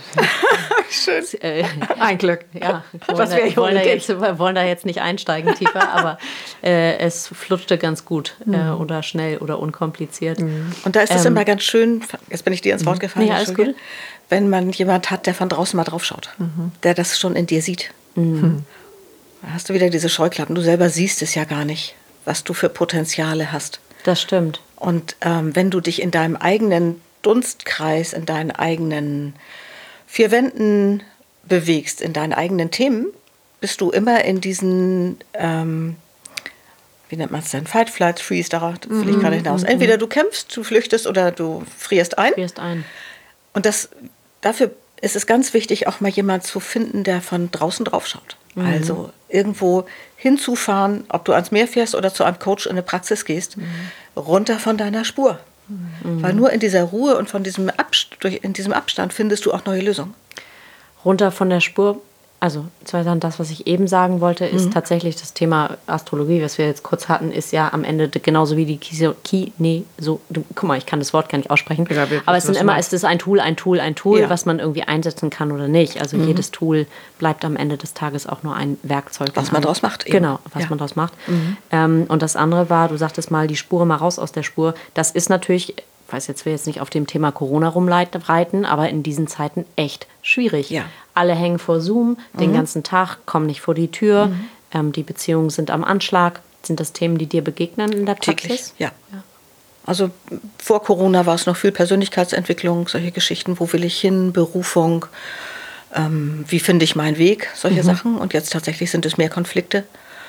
schön. Äh, ein Glück. Ja, wir wollen, da, wollen, da jetzt, wir wollen da jetzt nicht einsteigen tiefer, aber äh, es flutschte ganz gut mhm. äh, oder schnell oder unkompliziert. Mhm. Und da ist es ähm, immer ganz schön, jetzt bin ich dir ins Wort gefallen, ja, alles gut. wenn man jemand hat, der von draußen mal drauf schaut, mhm. der das schon in dir sieht. Mhm. Da hast du wieder diese Scheuklappen. Du selber siehst es ja gar nicht, was du für Potenziale hast. Das stimmt. Und ähm, wenn du dich in deinem eigenen Dunstkreis, in deinen eigenen vier Wänden bewegst, in deinen eigenen Themen, bist du immer in diesen, ähm, wie nennt man es denn, Fight, Flight, Freeze, darauf will ich gerade hinaus. Entweder du kämpfst, du flüchtest oder du frierst ein. Frierst ein. Und das, dafür ist es ganz wichtig, auch mal jemanden zu finden, der von draußen drauf schaut. Mhm. Also irgendwo hinzufahren, ob du ans Meer fährst oder zu einem Coach in eine Praxis gehst, mhm. runter von deiner Spur. Mhm. Weil nur in dieser Ruhe und von diesem Abst- in diesem Abstand findest du auch neue Lösungen. Runter von der Spur, also zwei Sachen, das, was ich eben sagen wollte, ist mhm. tatsächlich das Thema Astrologie, was wir jetzt kurz hatten, ist ja am Ende genauso wie die Kine, Kine so, du, guck mal, ich kann das Wort gar nicht aussprechen, ja, aber es sind immer, es ist ein Tool, ein Tool, ein Tool, ja. was man irgendwie einsetzen kann oder nicht. Also mhm. jedes Tool bleibt am Ende des Tages auch nur ein Werkzeug. Was man daraus macht. Eben. Genau, was ja. man daraus macht. Mhm. Ähm, und das andere war, du sagtest mal, die Spur mal raus aus der Spur. Das ist natürlich, ich weiß jetzt, will jetzt nicht auf dem Thema Corona rumreiten, aber in diesen Zeiten echt schwierig. Ja. Alle hängen vor Zoom den mhm. ganzen Tag, kommen nicht vor die Tür. Mhm. Ähm, die Beziehungen sind am Anschlag. Sind das Themen, die dir begegnen in der Praxis? Täglich, ja. ja. Also vor Corona war es noch viel Persönlichkeitsentwicklung, solche Geschichten, wo will ich hin, Berufung, ähm, wie finde ich meinen Weg, solche mhm. Sachen. Und jetzt tatsächlich sind es mehr Konflikte.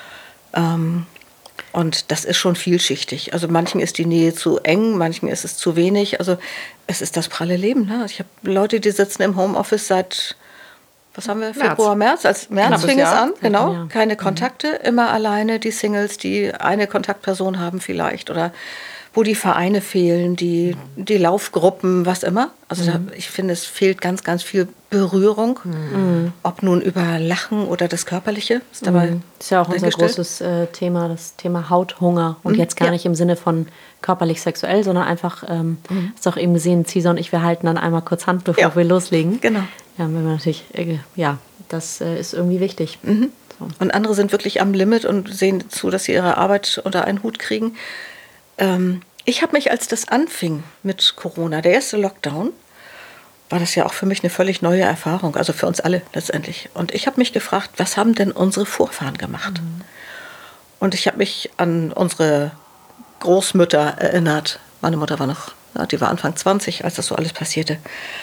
Ähm, und das ist schon vielschichtig. Also manchen ist die Nähe zu eng, manchen ist es zu wenig. Also es ist das pralle Leben. Ne? Ich habe Leute, die sitzen im Homeoffice seit, was haben wir, März. Februar, März? Als März fing es an, genau. Ja. Keine Kontakte, immer alleine, die Singles, die eine Kontaktperson haben vielleicht. Oder wo die Vereine fehlen, die, die Laufgruppen, was immer. Also mhm. da, ich finde, es fehlt ganz, ganz viel Berührung. Mhm. Ob nun über Lachen oder das Körperliche. Ist dabei mhm. ist ja auch unser großes äh, Thema, das Thema Hauthunger. Und mhm. jetzt gar ja. nicht im Sinne von körperlich-sexuell, sondern einfach, ähm, mhm. hast du auch eben gesehen, Cesar und ich, wir halten dann einmal kurz Hand, bevor ja. wir loslegen. Genau. Ja, wenn wir natürlich, äh, ja, das äh, ist irgendwie wichtig. Mhm. So. Und andere sind wirklich am Limit und sehen zu, dass sie ihre Arbeit unter einen Hut kriegen. Ähm, ich habe mich, als das anfing mit Corona, der erste Lockdown, war das ja auch für mich eine völlig neue Erfahrung, also für uns alle letztendlich. Und ich habe mich gefragt, was haben denn unsere Vorfahren gemacht? Mhm. Und ich habe mich an unsere Großmütter erinnert. Meine Mutter war noch, ja, die war Anfang zwanzig, als das so alles passierte.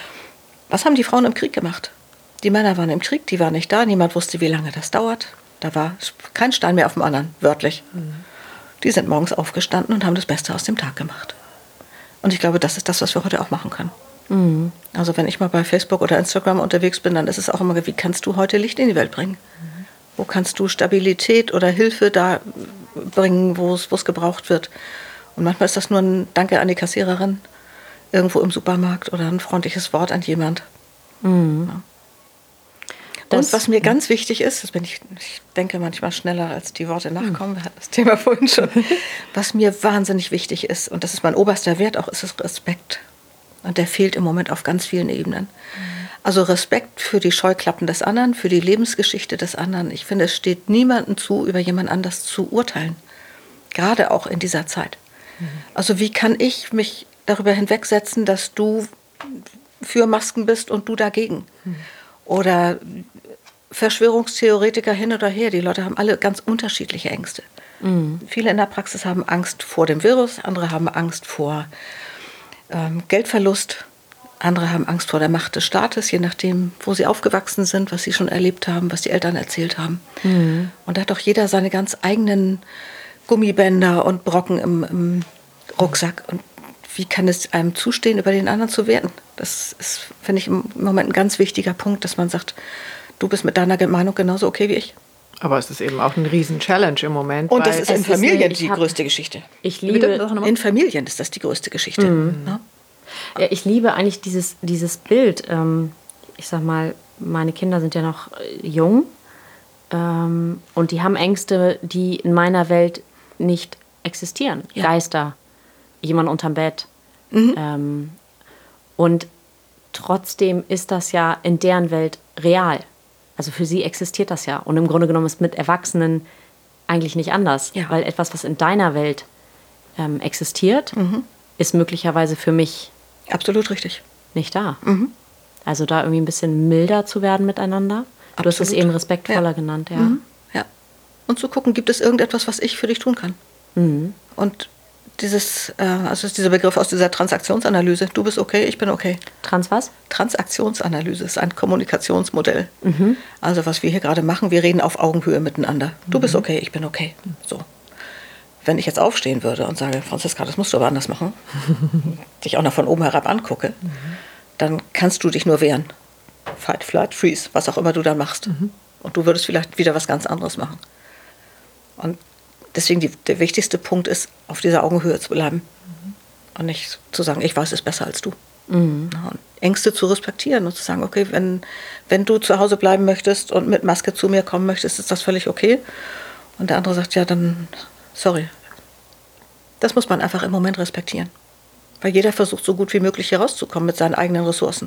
Was haben die Frauen im Krieg gemacht? Die Männer waren im Krieg, die waren nicht da, niemand wusste, wie lange das dauert. Da war kein Stein mehr auf dem anderen, wörtlich. Mhm. Die sind morgens aufgestanden und haben das Beste aus dem Tag gemacht. Und ich glaube, das ist das, was wir heute auch machen können. Mhm. Also wenn ich mal bei Facebook oder Instagram unterwegs bin, dann ist es auch immer, wie kannst du heute Licht in die Welt bringen? Mhm. Wo kannst du Stabilität oder Hilfe da bringen, wo es gebraucht wird? Und manchmal ist das nur ein Danke an die Kassiererin irgendwo im Supermarkt oder ein freundliches Wort an jemand. Mhm. Ja. Das, Und was mir ganz wichtig ist, das bin ich, ich denke manchmal schneller, als die Worte nachkommen, wir hatten das Thema vorhin schon, was mir wahnsinnig wichtig ist, und das ist mein oberster Wert auch, ist es Respekt. Und der fehlt im Moment auf ganz vielen Ebenen. Also Respekt für die Scheuklappen des anderen, für die Lebensgeschichte des anderen. Ich finde, es steht niemandem zu, über jemand anders zu urteilen. Gerade auch in dieser Zeit. Also wie kann ich mich darüber hinwegsetzen, dass du für Masken bist und du dagegen? Oder Verschwörungstheoretiker hin oder her. Die Leute haben alle ganz unterschiedliche Ängste. Mhm. Viele in der Praxis haben Angst vor dem Virus, andere haben Angst vor ähm, Geldverlust, andere haben Angst vor der Macht des Staates, je nachdem, wo sie aufgewachsen sind, was sie schon erlebt haben, was die Eltern erzählt haben. Mhm. Und da hat doch jeder seine ganz eigenen Gummibänder und Brocken im, im Rucksack. Und wie kann es einem zustehen, über den anderen zu werten? Das ist, finde ich, im Moment ein ganz wichtiger Punkt, dass man sagt, du bist mit deiner Meinung genauso okay wie ich. Aber es ist eben auch ein Riesen-Challenge im Moment. Und das ist in Familien ist, die hab, größte Geschichte. Ich liebe, in Familien ist das die größte Geschichte. Mhm. Ja? Ja, ich liebe eigentlich dieses, dieses Bild. Ähm, ich sag mal, meine Kinder sind ja noch jung ähm, und die haben Ängste, die in meiner Welt nicht existieren. Ja. Geister, jemand unterm Bett. Mhm. Ähm, und trotzdem ist das ja in deren Welt real. Also für sie existiert das ja. Und im Grunde genommen ist mit Erwachsenen eigentlich nicht anders. Ja. Weil etwas, was in deiner Welt ähm, existiert, mhm. ist möglicherweise für mich absolut richtig nicht da. Mhm. Also da irgendwie ein bisschen milder zu werden miteinander. Absolut. Du hast es eben respektvoller ja. genannt. Ja. Mhm. ja. Und zu gucken, gibt es irgendetwas, was ich für dich tun kann? Mhm. Und dieses, äh, also ist dieser Begriff aus dieser Transaktionsanalyse. Du bist okay, ich bin okay. Trans was? Transaktionsanalyse ist ein Kommunikationsmodell. Mhm. Also was wir hier gerade machen, wir reden auf Augenhöhe miteinander. Du mhm. bist okay, ich bin okay. So. Wenn ich jetzt aufstehen würde und sage, Franziska, das musst du aber anders machen, dich auch noch von oben herab angucke, mhm. dann kannst du dich nur wehren. Fight, flight, freeze, was auch immer du dann machst. Mhm. Und du würdest vielleicht wieder was ganz anderes machen. Und deswegen die, der wichtigste Punkt ist, auf dieser Augenhöhe zu bleiben. Mhm. Und nicht zu sagen, ich weiß es besser als du. Mhm. Und Ängste zu respektieren und zu sagen, okay, wenn, wenn du zu Hause bleiben möchtest und mit Maske zu mir kommen möchtest, ist das völlig okay. Und der andere sagt, ja, dann, sorry. Das muss man einfach im Moment respektieren. Weil jeder versucht, so gut wie möglich hier rauszukommen mit seinen eigenen Ressourcen.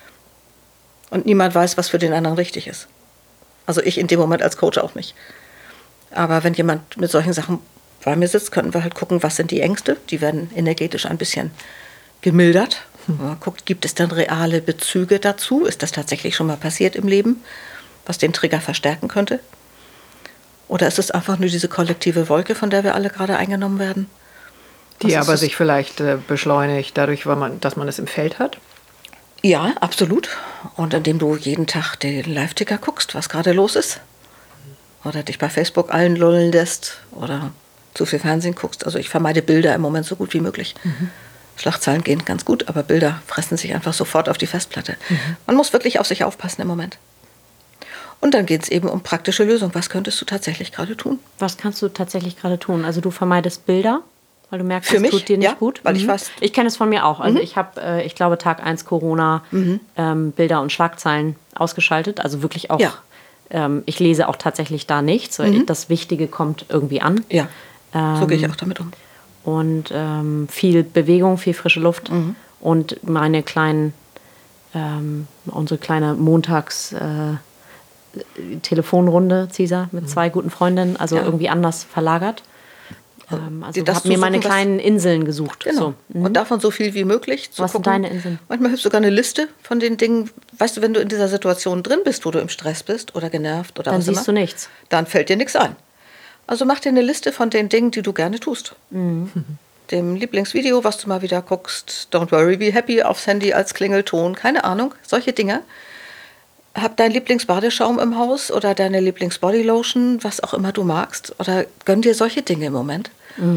Und niemand weiß, was für den anderen richtig ist. Also ich in dem Moment als Coach auch nicht. Aber wenn jemand mit solchen Sachen bei mir sitzt, könnten wir halt gucken, was sind die Ängste. Die werden energetisch ein bisschen gemildert. Man guckt, gibt es denn reale Bezüge dazu? Ist das tatsächlich schon mal passiert im Leben, was den Trigger verstärken könnte? Oder ist es einfach nur diese kollektive Wolke, von der wir alle gerade eingenommen werden? Die was aber sich vielleicht äh, beschleunigt dadurch, weil man, dass man es im Feld hat? Ja, absolut. Und indem du jeden Tag den Live-Ticker guckst, was gerade los ist. Oder dich bei Facebook allen lullen lässt oder zu viel Fernsehen guckst. Also ich vermeide Bilder im Moment so gut wie möglich. Mhm. Schlagzeilen gehen ganz gut, aber Bilder fressen sich einfach sofort auf die Festplatte. Mhm. Man muss wirklich auf sich aufpassen im Moment. Und dann geht es eben um praktische Lösungen. Was könntest du tatsächlich gerade tun? Was kannst du tatsächlich gerade tun? Also du vermeidest Bilder, weil du merkst, es tut dir nicht ja, gut. Weil mhm. ich weiß. Ich kenne es von mir auch. Also mhm. ich habe, äh, ich glaube, Tag eins Corona mhm. ähm, Bilder und Schlagzeilen ausgeschaltet. Also wirklich auch, ja. ähm, ich lese auch tatsächlich da nichts, weil mhm. das Wichtige kommt irgendwie an. Ja, ähm, so gehe ich auch damit um. Und ähm, viel Bewegung, viel frische Luft mhm. und meine kleinen, ähm, unsere kleine Montags äh, Telefonrunde, Cesar, mit mhm. zwei guten Freundinnen, also ja. irgendwie anders verlagert. Ähm, also ich habe mir meine suchen, kleinen Inseln gesucht. Genau. So. Mhm. Und davon so viel wie möglich zu was gucken. sind deine Inseln? Manchmal hilft sogar eine Liste von den Dingen, weißt du, wenn du in dieser Situation drin bist, wo du im Stress bist oder genervt oder dann was immer. Dann siehst du nichts. Dann fällt dir nichts ein. Also mach dir eine Liste von den Dingen, die du gerne tust. Mhm. Dem Lieblingsvideo, was du mal wieder guckst, Don't Worry, Be Happy aufs Handy als Klingelton, keine Ahnung, solche Dinge. Hab deinen Lieblingsbadeschaum im Haus oder deine Lieblingsbodylotion, was auch immer du magst, oder gönn dir solche Dinge im Moment. Mhm.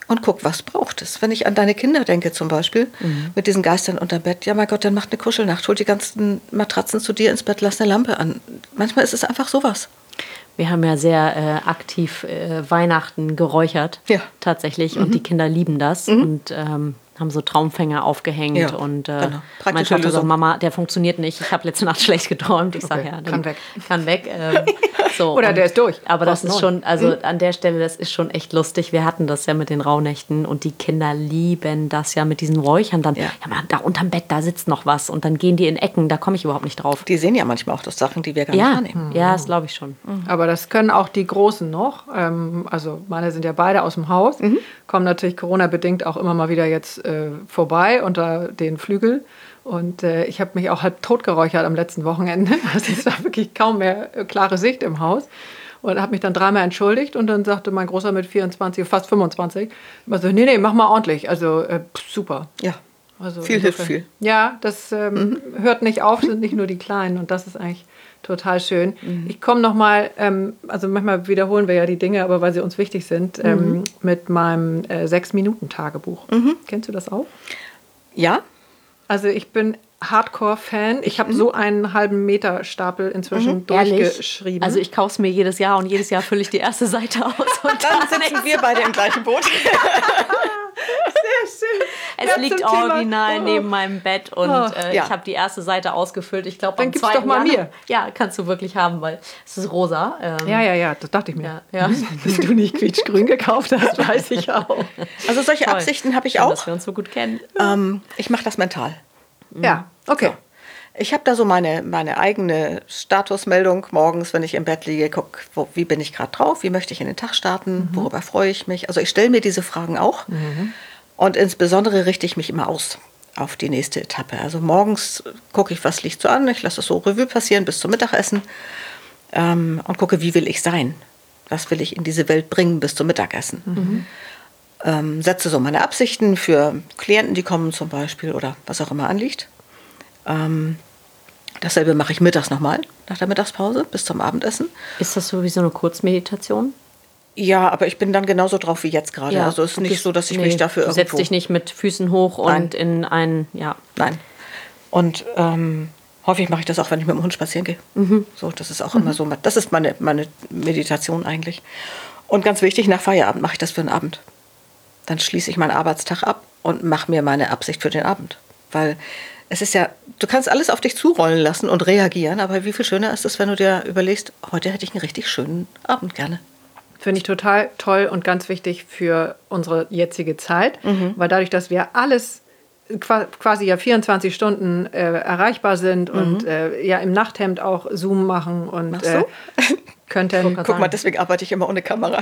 und guck, was braucht es. Wenn ich an deine Kinder denke zum Beispiel, mhm. mit diesen Geistern unterm Bett, ja mein Gott, dann macht eine Kuschelnacht, hol die ganzen Matratzen zu dir ins Bett, lass eine Lampe an. Manchmal ist es einfach sowas. Wir haben ja sehr äh, aktiv äh, Weihnachten geräuchert, ja. tatsächlich, mhm. und die Kinder lieben das mhm. und ähm, haben so Traumfänger aufgehängt ja, und äh, genau. Meine Tochter sagt, Mama, der funktioniert nicht, ich habe letzte Nacht schlecht geträumt. Ich okay. sage, ja, kann weg. Kann weg. Ähm, so. Oder der ist durch. Aber das ist schon, also mhm. an der Stelle, das ist schon echt lustig. Wir hatten das ja mit den Rauhnächten und die Kinder lieben das ja mit diesen Räuchern. Dann, ja, ja man, da unterm Bett, da sitzt noch was und dann gehen die in Ecken, da komme ich überhaupt nicht drauf. Die sehen ja manchmal auch das Sachen, die wir gar ja. nicht wahrnehmen. Mhm. Ja, das glaube ich schon. Mhm. Aber das können auch die Großen noch. Ähm, also meine sind ja beide aus dem Haus, mhm. kommen natürlich Corona-bedingt auch immer mal wieder jetzt äh, vorbei unter den Flügel. Und äh, ich habe mich auch halb tot geräuchert am letzten Wochenende. Also es war wirklich kaum mehr äh, klare Sicht im Haus. Und habe mich dann dreimal entschuldigt. Und dann sagte mein Großer mit vierundzwanzig, fast fünfundzwanzig, immer so, nee, nee, mach mal ordentlich. Also äh, super. Ja, also, viel hilft viel. Ja, das ähm, mhm. hört nicht auf, sind nicht nur die Kleinen. Und das ist eigentlich total schön. Mhm. Ich komme noch mal, ähm, also manchmal wiederholen wir ja die Dinge, aber weil sie uns wichtig sind, ähm, mhm. mit meinem äh, Sechs-Minuten-Tagebuch. Mhm. Kennst du das auch? Ja. Also ich bin Hardcore-Fan. Ich habe mhm. so einen halben Meter Stapel inzwischen mhm. durchgeschrieben. Also ich kaufe es mir jedes Jahr und jedes Jahr fülle ich die erste Seite aus. Und dann sitzen wir beide im gleichen Boot. Sehr schön. Es ja, liegt original oh. neben meinem Bett und oh. äh, ja. ich habe die erste Seite ausgefüllt. Ich glaube, dann gib's doch mal Jahr, mir. Ja, kannst du wirklich haben, weil es ist rosa. Ähm, ja, ja, ja, das dachte ich mir. Ja, ja. Dass du nicht quietschgrün gekauft hast, weiß ich auch. Also solche Toll. Absichten habe ich Schön, auch. Dass wir uns so gut kennen. Ähm, ich mache das mental. Ja, okay. So. Ich habe da so meine, meine eigene Statusmeldung morgens, wenn ich im Bett liege, gucke, wie bin ich gerade drauf, wie möchte ich in den Tag starten, mhm. worüber freue ich mich. Also ich stelle mir diese Fragen auch mhm. und insbesondere richte ich mich immer aus auf die nächste Etappe. Also morgens gucke ich, was liegt so an, ich lasse es so Revue passieren bis zum Mittagessen ähm, und gucke, wie will ich sein, was will ich in diese Welt bringen bis zum Mittagessen. Mhm. Ähm, setze so meine Absichten für Klienten, die kommen zum Beispiel oder was auch immer anliegt. Ähm, dasselbe mache ich mittags nochmal, nach der Mittagspause, bis zum Abendessen. Ist das so wie so eine Kurzmeditation? Ja, aber ich bin dann genauso drauf wie jetzt gerade. Ja, also es ist nicht so, dass ich nee, mich dafür irgendwo... Du setzt dich nicht mit Füßen hoch und Nein. in ein... Ja. Nein. Und ähm, häufig mache ich das auch, wenn ich mit dem Hund spazieren gehe. Mhm. So, das ist auch mhm. immer so... Das ist meine, meine Meditation eigentlich. Und ganz wichtig, nach Feierabend mache ich das für den Abend. Dann schließe ich meinen Arbeitstag ab und mache mir meine Absicht für den Abend. Weil... Es ist ja, du kannst alles auf dich zurollen lassen und reagieren, aber wie viel schöner ist es, wenn du dir überlegst, heute hätte ich einen richtig schönen Abend gerne. Finde ich total toll und ganz wichtig für unsere jetzige Zeit, mhm. weil dadurch, dass wir alles quasi ja vierundzwanzig Stunden äh, erreichbar sind mhm. und äh, ja im Nachthemd auch Zoom machen und Machst du? Äh, könnten. Guck mal, deswegen arbeite ich immer ohne Kamera.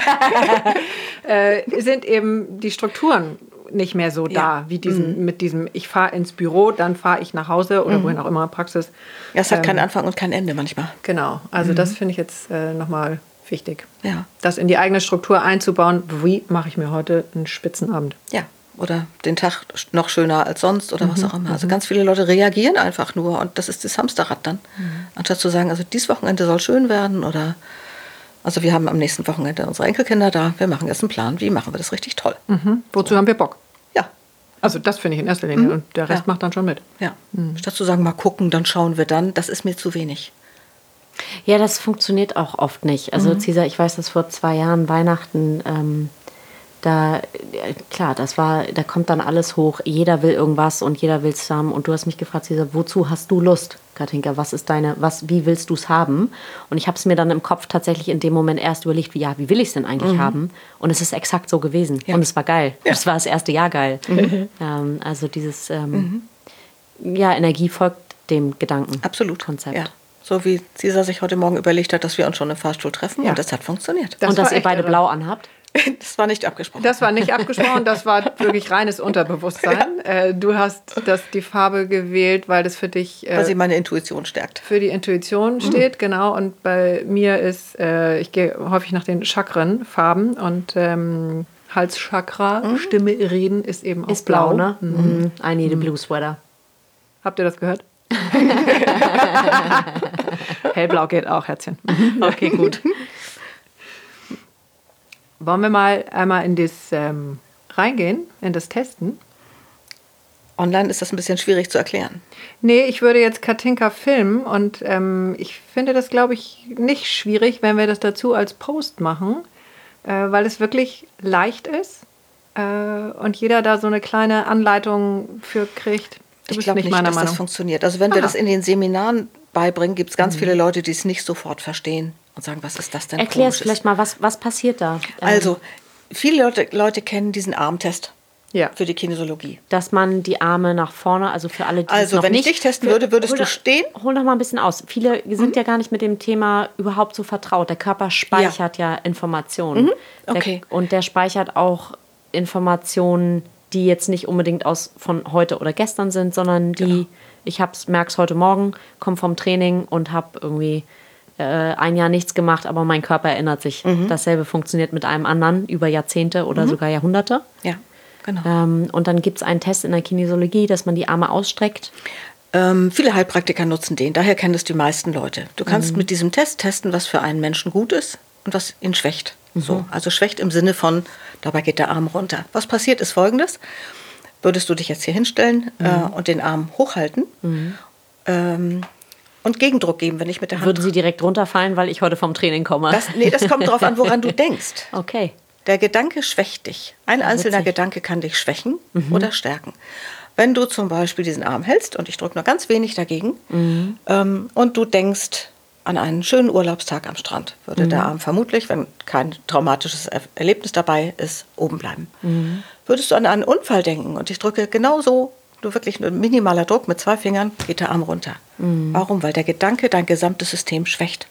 äh, sind eben die Strukturen nicht mehr so da, ja. wie diesen, mhm. mit diesem, ich fahre ins Büro, dann fahre ich nach Hause oder mhm. wohin auch immer, Praxis. Ja, es hat ähm, keinen Anfang und kein Ende manchmal. Genau, also mhm. das finde ich jetzt äh, nochmal wichtig. Ja. Das in die eigene Struktur einzubauen, wie mache ich mir heute einen Spitzenabend? Ja, oder den Tag noch schöner als sonst oder mhm. was auch immer. Also ganz viele Leute reagieren einfach nur und das ist das Hamsterrad dann. Mhm. Anstatt zu sagen, also dieses Wochenende soll schön werden oder... Also wir haben am nächsten Wochenende unsere Enkelkinder da. Wir machen jetzt einen Plan. Wie machen wir das richtig toll? Mhm. Wozu so. haben wir Bock? Ja. Also das finde ich in erster Linie. Mhm. Und der Rest ja. macht dann schon mit. Ja. Mhm. Statt zu sagen, mal gucken, dann schauen wir dann. Das ist mir zu wenig. Ja, das funktioniert auch oft nicht. Also mhm. Cesar, ich weiß, dass vor zwei Jahren Weihnachten... Ähm, Da, klar, das war, da kommt dann alles hoch. Jeder will irgendwas und jeder will es haben. Und du hast mich gefragt, Cesar, wozu hast du Lust, Katinka? Was ist deine, was, wie willst du es haben? Und ich habe es mir dann im Kopf tatsächlich in dem Moment erst überlegt, wie, ja, wie will ich es denn eigentlich mhm. haben? Und es ist exakt so gewesen. Ja. Und es war geil. Ja. Es war das erste Jahr geil. Mhm. Ähm, also dieses, ähm, mhm. ja, Energie folgt dem Gedanken. Absolut. Konzept. Ja. So wie Cesar sich heute Morgen überlegt hat, dass wir uns schon im Fahrstuhl treffen. Ja. Und das hat funktioniert. Das und dass ihr beide irre. Blau anhabt. Das war nicht abgesprochen. Das war nicht abgesprochen, das war wirklich reines Unterbewusstsein. Ja. Du hast das, die Farbe gewählt, weil das für dich... Weil sie meine Intuition stärkt. Für die Intuition steht, mhm. genau. Und bei mir ist, äh, ich gehe häufig nach den Chakrenfarben und ähm, Halschakra, mhm. Stimme, Reden ist eben auch ist blau. blau, ne? Mhm. I need a blue sweater. Habt ihr das gehört? Hellblau geht auch, Herzchen. Okay, gut. Wollen wir mal einmal in das ähm, reingehen in das Testen? Online ist das ein bisschen schwierig zu erklären. Nee, ich würde jetzt Katinka filmen und ähm, ich finde das, glaube ich, nicht schwierig, wenn wir das dazu als Post machen, äh, weil es wirklich leicht ist äh, und jeder da so eine kleine Anleitung für kriegt. Du Ich bist glaube nicht, meiner dass Meinung. das funktioniert. Also wenn wir Ah. das in den Seminaren beibringen, gibt es ganz viele Leute, die es nicht sofort verstehen und sagen, was ist das denn? Erklär es Komisches? vielleicht mal, was, was passiert da? Ähm, Also, viele Leute, Leute kennen diesen Armtest Ja. für die Kinesiologie. dass man die Arme nach vorne, also für alle, die es Also, noch wenn ich nicht, dich testen für- würde, würdest hol du doch- stehen? Hol noch mal ein bisschen aus. Viele sind Mhm. ja gar nicht mit dem Thema überhaupt so vertraut. Der Körper speichert ja, Informationen. Mhm. Okay. Der, und der speichert auch Informationen, die jetzt nicht unbedingt aus von heute oder gestern sind, sondern die, Genau. ich merke es heute Morgen, komme vom Training und habe irgendwie äh, ein Jahr nichts gemacht, aber mein Körper erinnert sich. Mhm. Dasselbe funktioniert mit einem anderen über Jahrzehnte oder sogar Jahrhunderte. Ja, genau. Ähm, und dann gibt es einen Test in der Kinesiologie, dass man die Arme ausstreckt. Ähm, viele Heilpraktiker nutzen den, daher kennen es die meisten Leute. Du kannst Mhm. mit diesem Test testen, was für einen Menschen gut ist und was ihn schwächt. Mhm. So, also schwächt im Sinne von, dabei geht der Arm runter. Was passiert ist folgendes: Würdest du dich jetzt hier hinstellen Mhm. äh, und den Arm hochhalten ähm, und Gegendruck geben, wenn ich mit der Hand... Würden sie direkt runterfallen, weil ich heute vom Training komme? das, nee, das kommt darauf an, woran du denkst. Okay. Der Gedanke schwächt dich. Ein einzelner witzig. Gedanke kann dich schwächen oder stärken. Wenn du zum Beispiel diesen Arm hältst und ich drücke nur ganz wenig dagegen ähm, und du denkst an einen schönen Urlaubstag am Strand, würde der Arm vermutlich, wenn kein traumatisches Er- Erlebnis dabei ist, oben bleiben. Würdest du an einen Unfall denken und ich drücke genauso, nur wirklich nur minimaler Druck mit zwei Fingern, geht der Arm runter. Warum? Weil der Gedanke dein gesamtes System schwächt.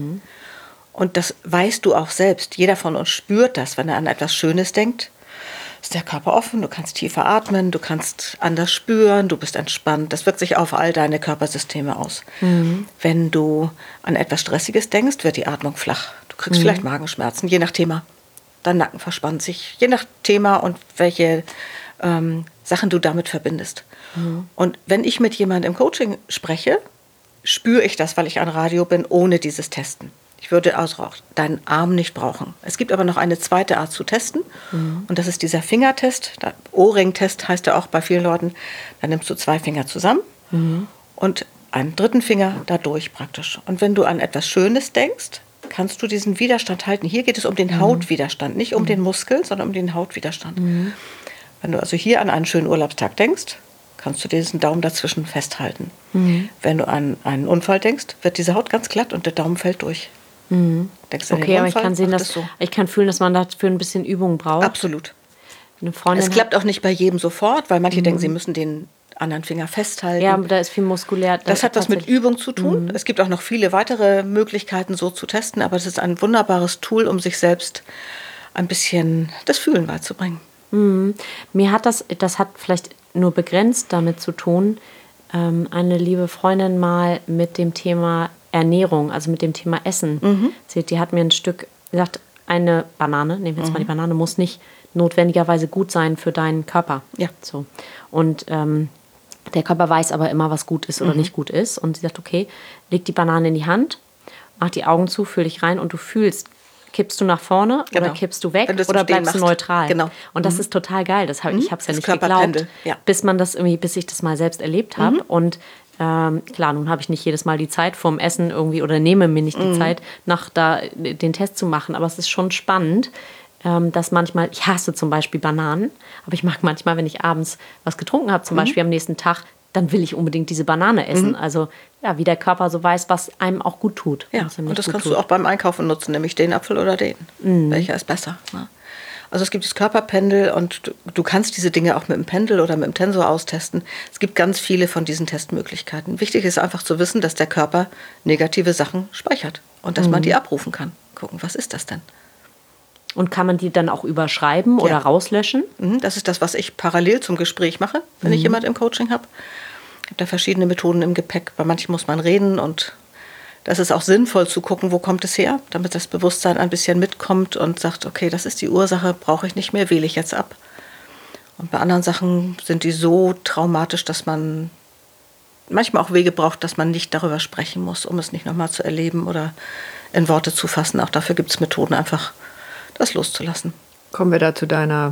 Und das weißt du auch selbst. Jeder von uns spürt das, wenn er an etwas Schönes denkt. Ist der Körper offen, du kannst tiefer atmen, du kannst anders spüren, du bist entspannt. Das wirkt sich auf all deine Körpersysteme aus. Wenn du an etwas Stressiges denkst, wird die Atmung flach. Du kriegst vielleicht Magenschmerzen, je nach Thema. Dein Nacken verspannt sich, je nach Thema und welche ähm, Sachen du damit verbindest. Und wenn ich mit jemandem im Coaching spreche, spüre ich das, weil ich an Radio bin, ohne dieses Testen. Ich würde also auch deinen Arm nicht brauchen. Es gibt aber noch eine zweite Art zu testen. Und das ist dieser Fingertest. Der O-Ring-Test heißt ja auch bei vielen Leuten. Da nimmst du zwei Finger zusammen und einen dritten Finger dadurch praktisch. Und wenn du an etwas Schönes denkst, kannst du diesen Widerstand halten. Hier geht es um den Hautwiderstand, nicht um den Muskel, sondern um den Hautwiderstand. Wenn du also hier an einen schönen Urlaubstag denkst, kannst du diesen Daumen dazwischen festhalten. Wenn du an einen Unfall denkst, wird diese Haut ganz glatt und der Daumen fällt durch. Denkst du an den Okay, aber ich Unfall, kann sehen, mach dass das so. ich kann fühlen, dass man dafür ein bisschen Übung braucht. Absolut. Eine Freundin Es klappt auch nicht bei jedem sofort, weil manche denken, sie müssen den anderen Finger festhalten. Ja, aber da ist viel muskulär. Das hat was mit tatsächlich- Übung zu tun. Es gibt auch noch viele weitere Möglichkeiten, so zu testen, aber es ist ein wunderbares Tool, um sich selbst ein bisschen das Fühlen beizubringen. Mir hat das, das hat vielleicht nur begrenzt damit zu tun, ähm, eine liebe Freundin mal mit dem Thema Ernährung, also mit dem Thema Essen. Sie, die hat mir ein Stück gesagt, eine Banane, nehmen wir jetzt mal die Banane, muss nicht notwendigerweise gut sein für deinen Körper. Ja. So. Und ähm, der Körper weiß aber immer, was gut ist oder nicht gut ist. Und sie sagt, okay, leg die Banane in die Hand, mach die Augen zu, fühl dich rein und du fühlst, kippst du nach vorne Genau. oder kippst du weg Wenn du es im oder Stehen bleibst du machst. neutral. Genau. Und das ist total geil. Das hab, Ich habe es ja Das nicht Körperpendel, geglaubt, ja. bis man das irgendwie, bis ich das mal selbst erlebt habe. Und ähm, klar, nun habe ich nicht jedes Mal die Zeit vorm Essen irgendwie oder nehme mir nicht die Zeit, nach da den Test zu machen. Aber es ist schon spannend, ähm, dass manchmal, ich hasse zum Beispiel Bananen, aber ich mag manchmal, wenn ich abends was getrunken habe, zum Beispiel am nächsten Tag, dann will ich unbedingt diese Banane essen. Also ja, wie der Körper so weiß, was einem auch gut tut. Ja, was ihm und nicht das gut kannst tut. du auch beim Einkaufen nutzen, nämlich den Apfel oder den. Welcher ist besser? Ne? Also es gibt das Körperpendel und du, du kannst diese Dinge auch mit dem Pendel oder mit dem Tensor austesten. Es gibt ganz viele von diesen Testmöglichkeiten. Wichtig ist einfach zu wissen, dass der Körper negative Sachen speichert und dass man die abrufen kann. Gucken, was ist das denn? Und kann man die dann auch überschreiben oder Ja. rauslöschen? Mhm, das ist das, was ich parallel zum Gespräch mache, wenn ich jemand im Coaching habe. Ich habe da verschiedene Methoden im Gepäck. Bei manchen muss man reden und das ist auch sinnvoll zu gucken, wo kommt es her, damit das Bewusstsein ein bisschen mitkommt und sagt, okay, das ist die Ursache, brauche ich nicht mehr, wähle ich jetzt ab. Und bei anderen Sachen sind die so traumatisch, dass man manchmal auch Wege braucht, dass man nicht darüber sprechen muss, um es nicht nochmal zu erleben oder in Worte zu fassen. Auch dafür gibt es Methoden, einfach das loszulassen. Kommen wir da zu deiner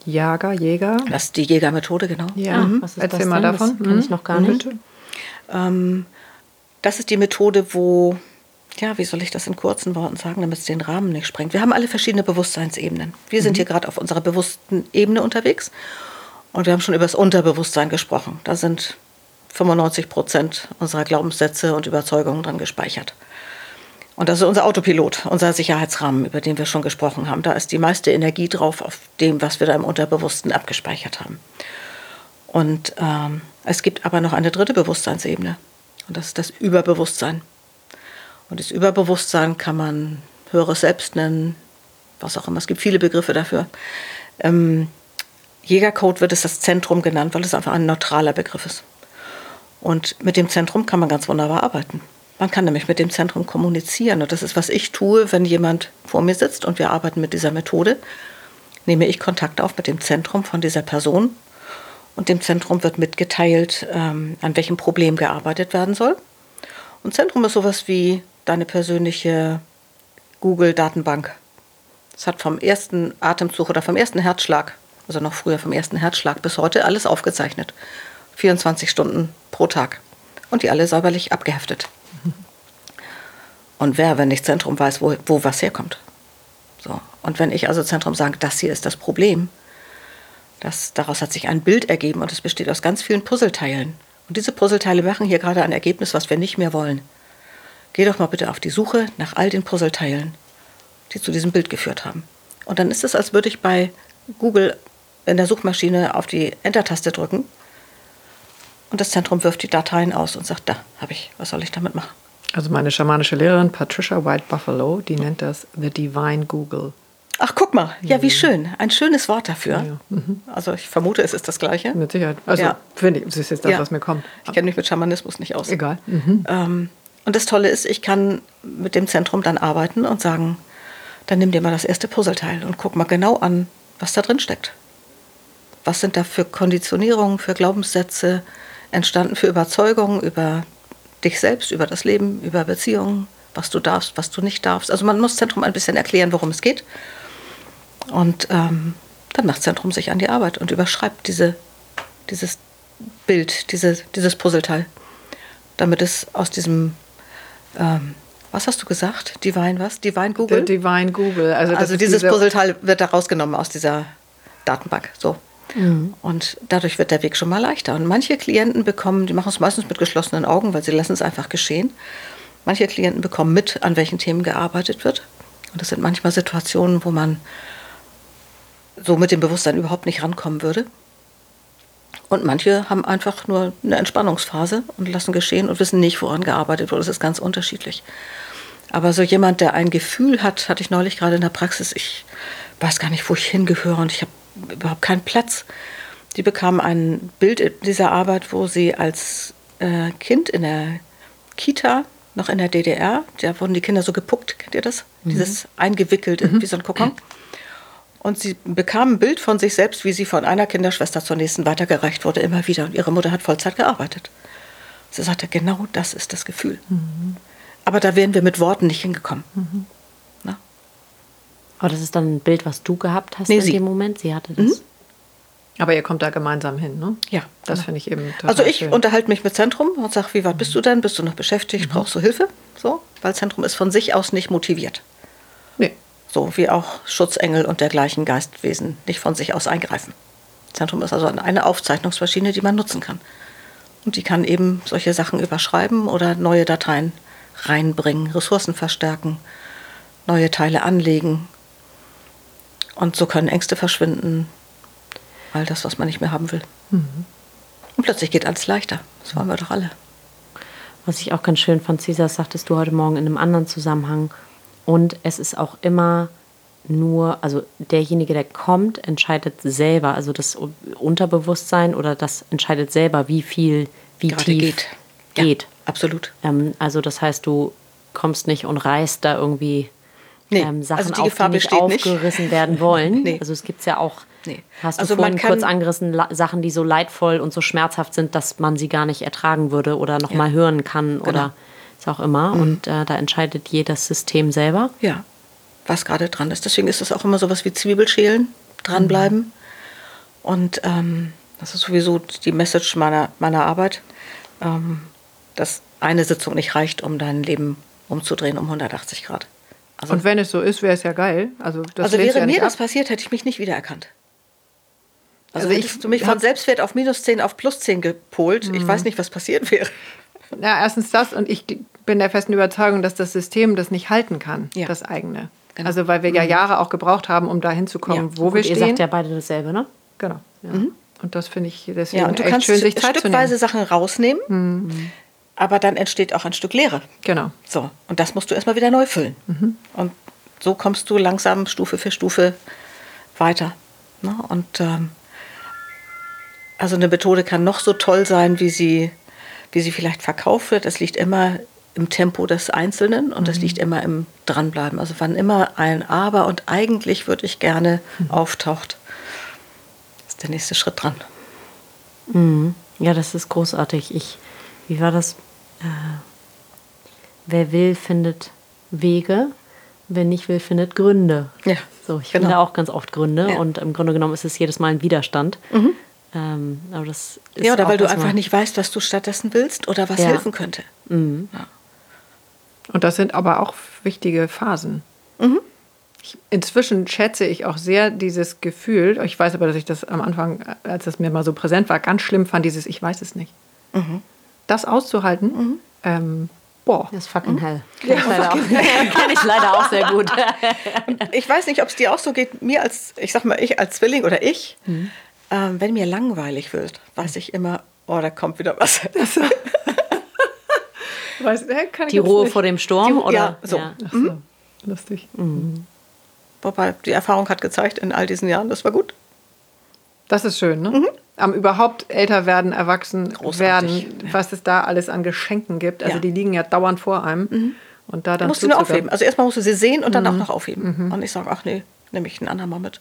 Jager, Jäger. Das ist die Jägermethode, genau. Ja, Ah, was ist erzähl das mal denn? davon. Das kenn ich noch gar Mhm. nicht. Ähm, das ist die Methode, wo, ja, wie soll ich das in kurzen Worten sagen, damit es den Rahmen nicht sprengt. Wir haben alle verschiedene Bewusstseinsebenen. Wir sind Mhm. hier gerade auf unserer bewussten Ebene unterwegs und wir haben schon über das Unterbewusstsein gesprochen. Da sind fünfundneunzig Prozent unserer Glaubenssätze und Überzeugungen dran gespeichert. Und das ist unser Autopilot, unser Sicherheitsrahmen, über den wir schon gesprochen haben. Da ist die meiste Energie drauf auf dem, was wir da im Unterbewussten abgespeichert haben. Und ähm, es gibt aber noch eine dritte Bewusstseinsebene. Und das ist das Überbewusstsein. Und das Überbewusstsein kann man höheres Selbst nennen, was auch immer. Es gibt viele Begriffe dafür. Ähm, Jägercode wird es das Zentrum genannt, weil es einfach ein neutraler Begriff ist. Und mit dem Zentrum kann man ganz wunderbar arbeiten. Man kann nämlich mit dem Zentrum kommunizieren. Und das ist, was ich tue, wenn jemand vor mir sitzt und wir arbeiten mit dieser Methode. Nehme ich Kontakt auf mit dem Zentrum von dieser Person. Und dem Zentrum wird mitgeteilt, ähm, an welchem Problem gearbeitet werden soll. Und Zentrum ist sowas wie deine persönliche Google-Datenbank. Es hat vom ersten Atemzug oder vom ersten Herzschlag, also noch früher vom ersten Herzschlag bis heute, alles aufgezeichnet. vierundzwanzig Stunden pro Tag. Und die alle säuberlich abgeheftet. Und wer, wenn nicht Zentrum, weiß, wo, wo was herkommt. So. Und wenn ich also Zentrum sage, das hier ist das Problem, das, daraus hat sich ein Bild ergeben und es besteht aus ganz vielen Puzzleteilen. Und diese Puzzleteile machen hier gerade ein Ergebnis, was wir nicht mehr wollen. Geh doch mal bitte auf die Suche nach all den Puzzleteilen, die zu diesem Bild geführt haben. Und dann ist es, als würde ich bei Google in der Suchmaschine auf die Enter-Taste drücken und das Zentrum wirft die Dateien aus und sagt, da habe ich, was soll ich damit machen? Also meine schamanische Lehrerin Patricia White Buffalo, die nennt das The Divine Google. Ach, guck mal, ja, wie schön. Ein schönes Wort dafür. Ja, ja. Mhm. Also ich vermute, es ist das Gleiche. Mit Sicherheit. Also Ja. finde ich, das ist jetzt das, Ja. was mir kommt. Ich kenne mich mit Schamanismus nicht aus. Egal. Mhm. Ähm, und das Tolle ist, ich kann mit dem Zentrum dann arbeiten und sagen, dann nimm dir mal das erste Puzzleteil und guck mal genau an, was da drin steckt. Was sind da für Konditionierungen, für Glaubenssätze entstanden, für Überzeugungen über dich selbst, über das Leben, über Beziehungen, was du darfst, was du nicht darfst. Also man muss Zentrum ein bisschen erklären, worum es geht. Und ähm, dann macht Zentrum sich an die Arbeit und überschreibt diese, dieses Bild, diese, dieses Puzzleteil, damit es aus diesem, ähm, was hast du gesagt? Divine was? Divine Google? The Divine Google. Also, das Also ist dieses diese- Puzzleteil wird da rausgenommen aus dieser Datenbank. So. Und dadurch wird der Weg schon mal leichter. Und manche Klienten bekommen, die machen es meistens mit geschlossenen Augen, weil sie lassen es einfach geschehen. Manche Klienten bekommen mit, an welchen Themen gearbeitet wird. Und das sind manchmal Situationen, wo man so mit dem Bewusstsein überhaupt nicht rankommen würde. Und manche haben einfach nur eine Entspannungsphase und lassen geschehen und wissen nicht, woran gearbeitet wurde. Das ist ganz unterschiedlich. Aber so jemand, der ein Gefühl hat, hatte ich neulich gerade in der Praxis, ich weiß gar nicht, wo ich hingehöre und ich habe überhaupt keinen Platz. Die bekam ein Bild in dieser Arbeit, wo sie als äh, Kind in der Kita, noch in der D D R, da wurden die Kinder so gepuckt, kennt ihr das? Mhm. Dieses eingewickelt mhm. wie so ein Kokon. Und sie bekam ein Bild von sich selbst, wie sie von einer Kinderschwester zur nächsten weitergereicht wurde, immer wieder. Und ihre Mutter hat Vollzeit gearbeitet. Sie sagte, genau das ist das Gefühl. Mhm. Aber da wären wir mit Worten nicht hingekommen. Mhm. Na? Aber das ist dann ein Bild, was du gehabt hast Nee, in sie. dem Moment? Sie hatte das. Mhm. Aber ihr kommt da gemeinsam hin, ne? Ja. Das finde ich eben total Also ich schön. unterhalte mich mit Zentrum und sage, wie weit bist du denn? Bist du noch beschäftigt? Brauchst du Hilfe? So, weil Zentrum ist von sich aus nicht motiviert. Nee. So wie auch Schutzengel und dergleichen Geistwesen nicht von sich aus eingreifen. Zentrum ist also eine Aufzeichnungsmaschine, die man nutzen kann. Und die kann eben solche Sachen überschreiben oder neue Dateien reinbringen, Ressourcen verstärken, neue Teile anlegen. Und so können Ängste verschwinden, all das, was man nicht mehr haben will. Mhm. Und plötzlich geht alles leichter. Das wollen wir doch alle. Was ich auch ganz schön fand, Cesar, sagtest du heute Morgen in einem anderen Zusammenhang. Und es ist auch immer nur, also derjenige, der kommt, entscheidet selber, also das Unterbewusstsein oder das entscheidet selber, wie viel, wie Gerade tief geht. geht. Ja, absolut. Ähm, also das heißt, du kommst nicht und reißt da irgendwie nee, ähm, Sachen also die auf, Gefahr die nicht besteht aufgerissen nicht. werden wollen. Nee. Also es gibt ja auch, nee. hast du also vorhin man kann, kurz angerissen, La- Sachen, die so leidvoll und so schmerzhaft sind, dass man sie gar nicht ertragen würde oder noch Ja. mal hören kann Genau. oder ist auch immer. Mhm. Und äh, da entscheidet jedes System selber. Ja, was gerade dran ist. Deswegen ist es auch immer sowas wie Zwiebelschälen, dranbleiben. Mhm. Und ähm, das ist sowieso die Message meiner, meiner Arbeit, ähm, dass eine Sitzung nicht reicht, um dein Leben umzudrehen um hundertachtzig Grad. Also, und wenn es so ist, wäre es ja geil. Also, das also lehnst du wäre ja mir nicht das ab. passiert, hätte ich mich nicht wiedererkannt. Also, Also hättest ich du mich hab- von Selbstwert auf minus zehn auf plus zehn gepolt, ich weiß nicht, was passiert wäre. Ja, erstens das und ich bin der festen Überzeugung, dass das System das nicht halten kann, Ja. das eigene. Genau. Also weil wir ja Jahre auch gebraucht haben, um da hinzukommen, Ja. wo wir Und ihr stehen. sagt ja beide dasselbe, ne? Genau. Ja. Und das finde ich deswegen Ja, und du echt kannst schön, sich Zeit zu stückweise nehmen. Sachen rausnehmen, aber dann entsteht auch ein Stück Leere. Genau. So, und das musst du erstmal wieder neu füllen. Und so kommst du langsam Stufe für Stufe weiter. Ne? Und ähm, also eine Methode kann noch so toll sein, wie sie, wie sie vielleicht verkauft wird. Das liegt immer im Tempo des Einzelnen und das liegt immer im Dranbleiben. Also wann immer ein Aber und eigentlich würde ich gerne auftaucht, ist der nächste Schritt dran. Mhm. Ja, das ist großartig. Ich, wie war das? Äh, wer will, findet Wege. Wer nicht will, findet Gründe. Ja, So, ich genau. finde auch ganz oft Gründe Ja. und im Grunde genommen ist es jedes Mal ein Widerstand. Ähm, aber das ist Ja, oder auch weil du erstmal- einfach nicht weißt, was du stattdessen willst oder was Ja. helfen könnte. Und das sind aber auch wichtige Phasen. Ich, inzwischen schätze ich auch sehr dieses Gefühl, ich weiß aber, dass ich das am Anfang, als das mir mal so präsent war, ganz schlimm fand, dieses Ich weiß es nicht. Das auszuhalten, ähm, boah. Das ist fucking hell. Kenn ich, leider auch, kenn ich leider auch sehr gut. Ich weiß nicht, ob es dir auch so geht, mir als, ich sag mal, ich als Zwilling oder ich, ähm, wenn mir langweilig wird, weiß ich immer, oh, da kommt wieder was. Weiß, hä, kann ich Die jetzt Ruhe nicht. vor dem Sturm? Die- oder? ja, so. Ach so, lustig. Wobei die Erfahrung hat gezeigt, in all diesen Jahren, das war gut. Das ist schön, ne? Am überhaupt älter werden, erwachsen Großartig, werden, ja. was es da alles an Geschenken gibt. Also Ja. die liegen ja dauernd vor einem. Und da Du dann musst sie nur zuzugeben. aufheben. Also erstmal musst du sie sehen und dann auch noch aufheben. Und ich sage, ach nee, nehme ich ein andermal mit.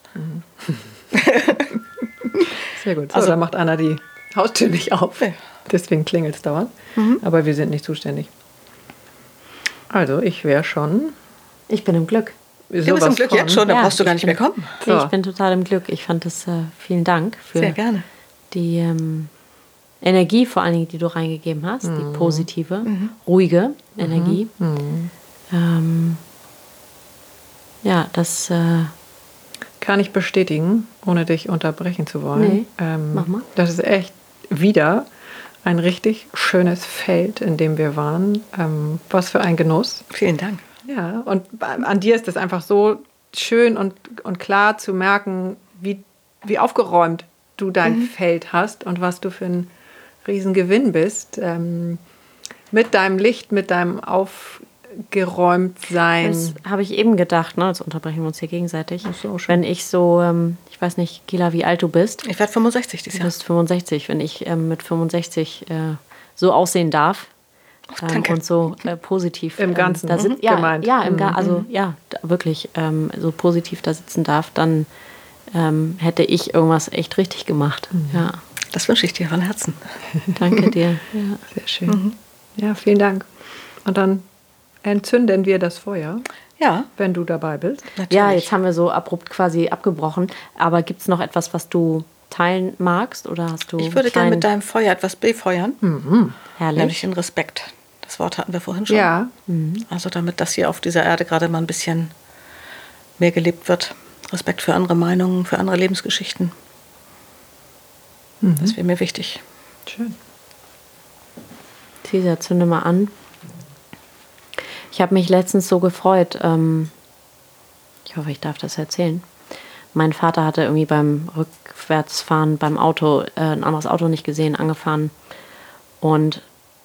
Sehr gut. So, Also- da macht Anna die Haustür nicht auf. Ja. Deswegen klingelt es dauernd. Aber wir sind nicht zuständig. Also, ich wäre schon. Ich bin im Glück. Du bist im Glück jetzt schon, dann Ja, brauchst du gar ich nicht bin- mehr kommen. Nee, So. ich bin total im Glück. Ich fand das, äh, vielen Dank für Sehr gerne. die ähm, Energie, vor allen Dingen, die du reingegeben hast. Die positive, ruhige Energie. Ähm, ja, das. Äh, Kann ich bestätigen, ohne dich unterbrechen zu wollen. Nee, ähm, mach mal. Das ist echt wieder ein richtig schönes Feld, in dem wir waren. Ähm, was für ein Genuss. Vielen Dank. Ja, und an dir ist es einfach so schön und, und klar zu merken, wie, wie aufgeräumt du dein Feld hast und was du für ein Riesengewinn bist. Ähm, mit deinem Licht, mit deinem Aufgeräumtsein. Das habe ich eben gedacht, ne? Jetzt unterbrechen wir uns hier gegenseitig. Ach so, schön. Wenn ich so, ähm, ich weiß nicht, Kila, wie alt du bist. Ich werde fünfundsechzig dieses Du Jahr. bist fünfundsechzig. Wenn ich ähm, mit fünfundsechzig äh, so aussehen darf ähm, danke. und so äh, positiv Im Ganzen, ähm, da sit- mhm, ja, gemeint. ja, im Ga- Mhm. also ja, da, wirklich ähm, so positiv da sitzen darf, dann ähm, hätte ich irgendwas echt richtig gemacht. Mhm. Ja, Das wünsche ich dir von Herzen. danke dir. Ja. Sehr schön. Ja, vielen Dank. Und dann entzünden wir das Feuer, Ja, wenn du dabei bist. natürlich. Ja, jetzt haben wir so abrupt quasi abgebrochen. Aber gibt es noch etwas, was du teilen magst? Oder hast du Ich würde gerne kleinen- mit deinem Feuer etwas befeuern, Herrlich. nämlich den Respekt. Das Wort hatten wir vorhin schon. Ja, Also damit das hier auf dieser Erde gerade mal ein bisschen mehr gelebt wird. Respekt für andere Meinungen, für andere Lebensgeschichten. Das wäre mir wichtig. schön. Cesar, zünde mal an. Ich habe mich letztens so gefreut. Ähm, ich hoffe, ich darf das erzählen. Mein Vater hatte irgendwie beim Rückwärtsfahren beim Auto äh, ein anderes Auto nicht gesehen, angefahren. Und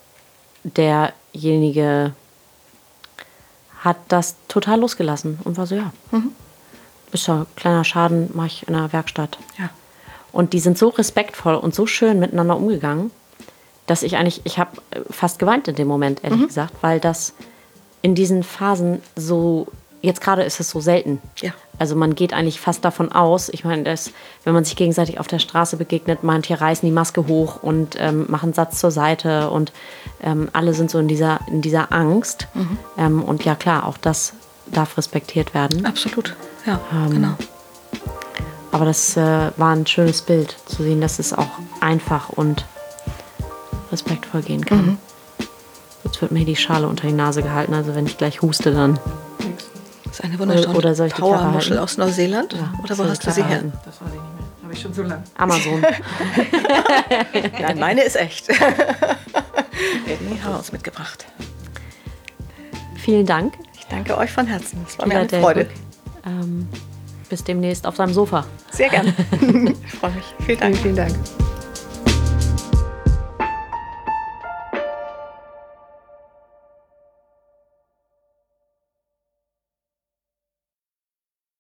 derjenige hat das total losgelassen und war so, ja, ist ja ein kleiner Schaden, mache ich in der Werkstatt. Ja. Und die sind so respektvoll und so schön miteinander umgegangen, dass ich eigentlich, ich habe fast geweint in dem Moment, ehrlich gesagt, weil das in diesen Phasen so, jetzt gerade ist es so selten. Ja. Also man geht eigentlich fast davon aus, ich meine, dass, wenn man sich gegenseitig auf der Straße begegnet, manche reißen die Maske hoch und ähm, machen einen Satz zur Seite und ähm, alle sind so in dieser, in dieser Angst. Ähm, und ja klar, auch das darf respektiert werden. Absolut. Ja, genau. aber das äh, war ein schönes Bild, zu sehen, dass es auch einfach und respektvoll gehen kann. Mhm. Jetzt wird mir die Schale unter die Nase gehalten, also wenn ich gleich huste, dann... Das ist eine wunderschöne oder soll ich die Powermuschel aus Neuseeland. Ja, oder wo hast du sie her? Das weiß ich nicht mehr. Habe ich schon so lange. Amazon. Nein, meine ist echt. Die haben wir uns mitgebracht. Vielen Dank. Ich danke euch von Herzen. Es war Viel mir eine Dank. Freude. Ähm, bis demnächst auf deinem Sofa. Sehr gerne. Ich freue mich. Vielen Dank. Vielen, vielen Dank.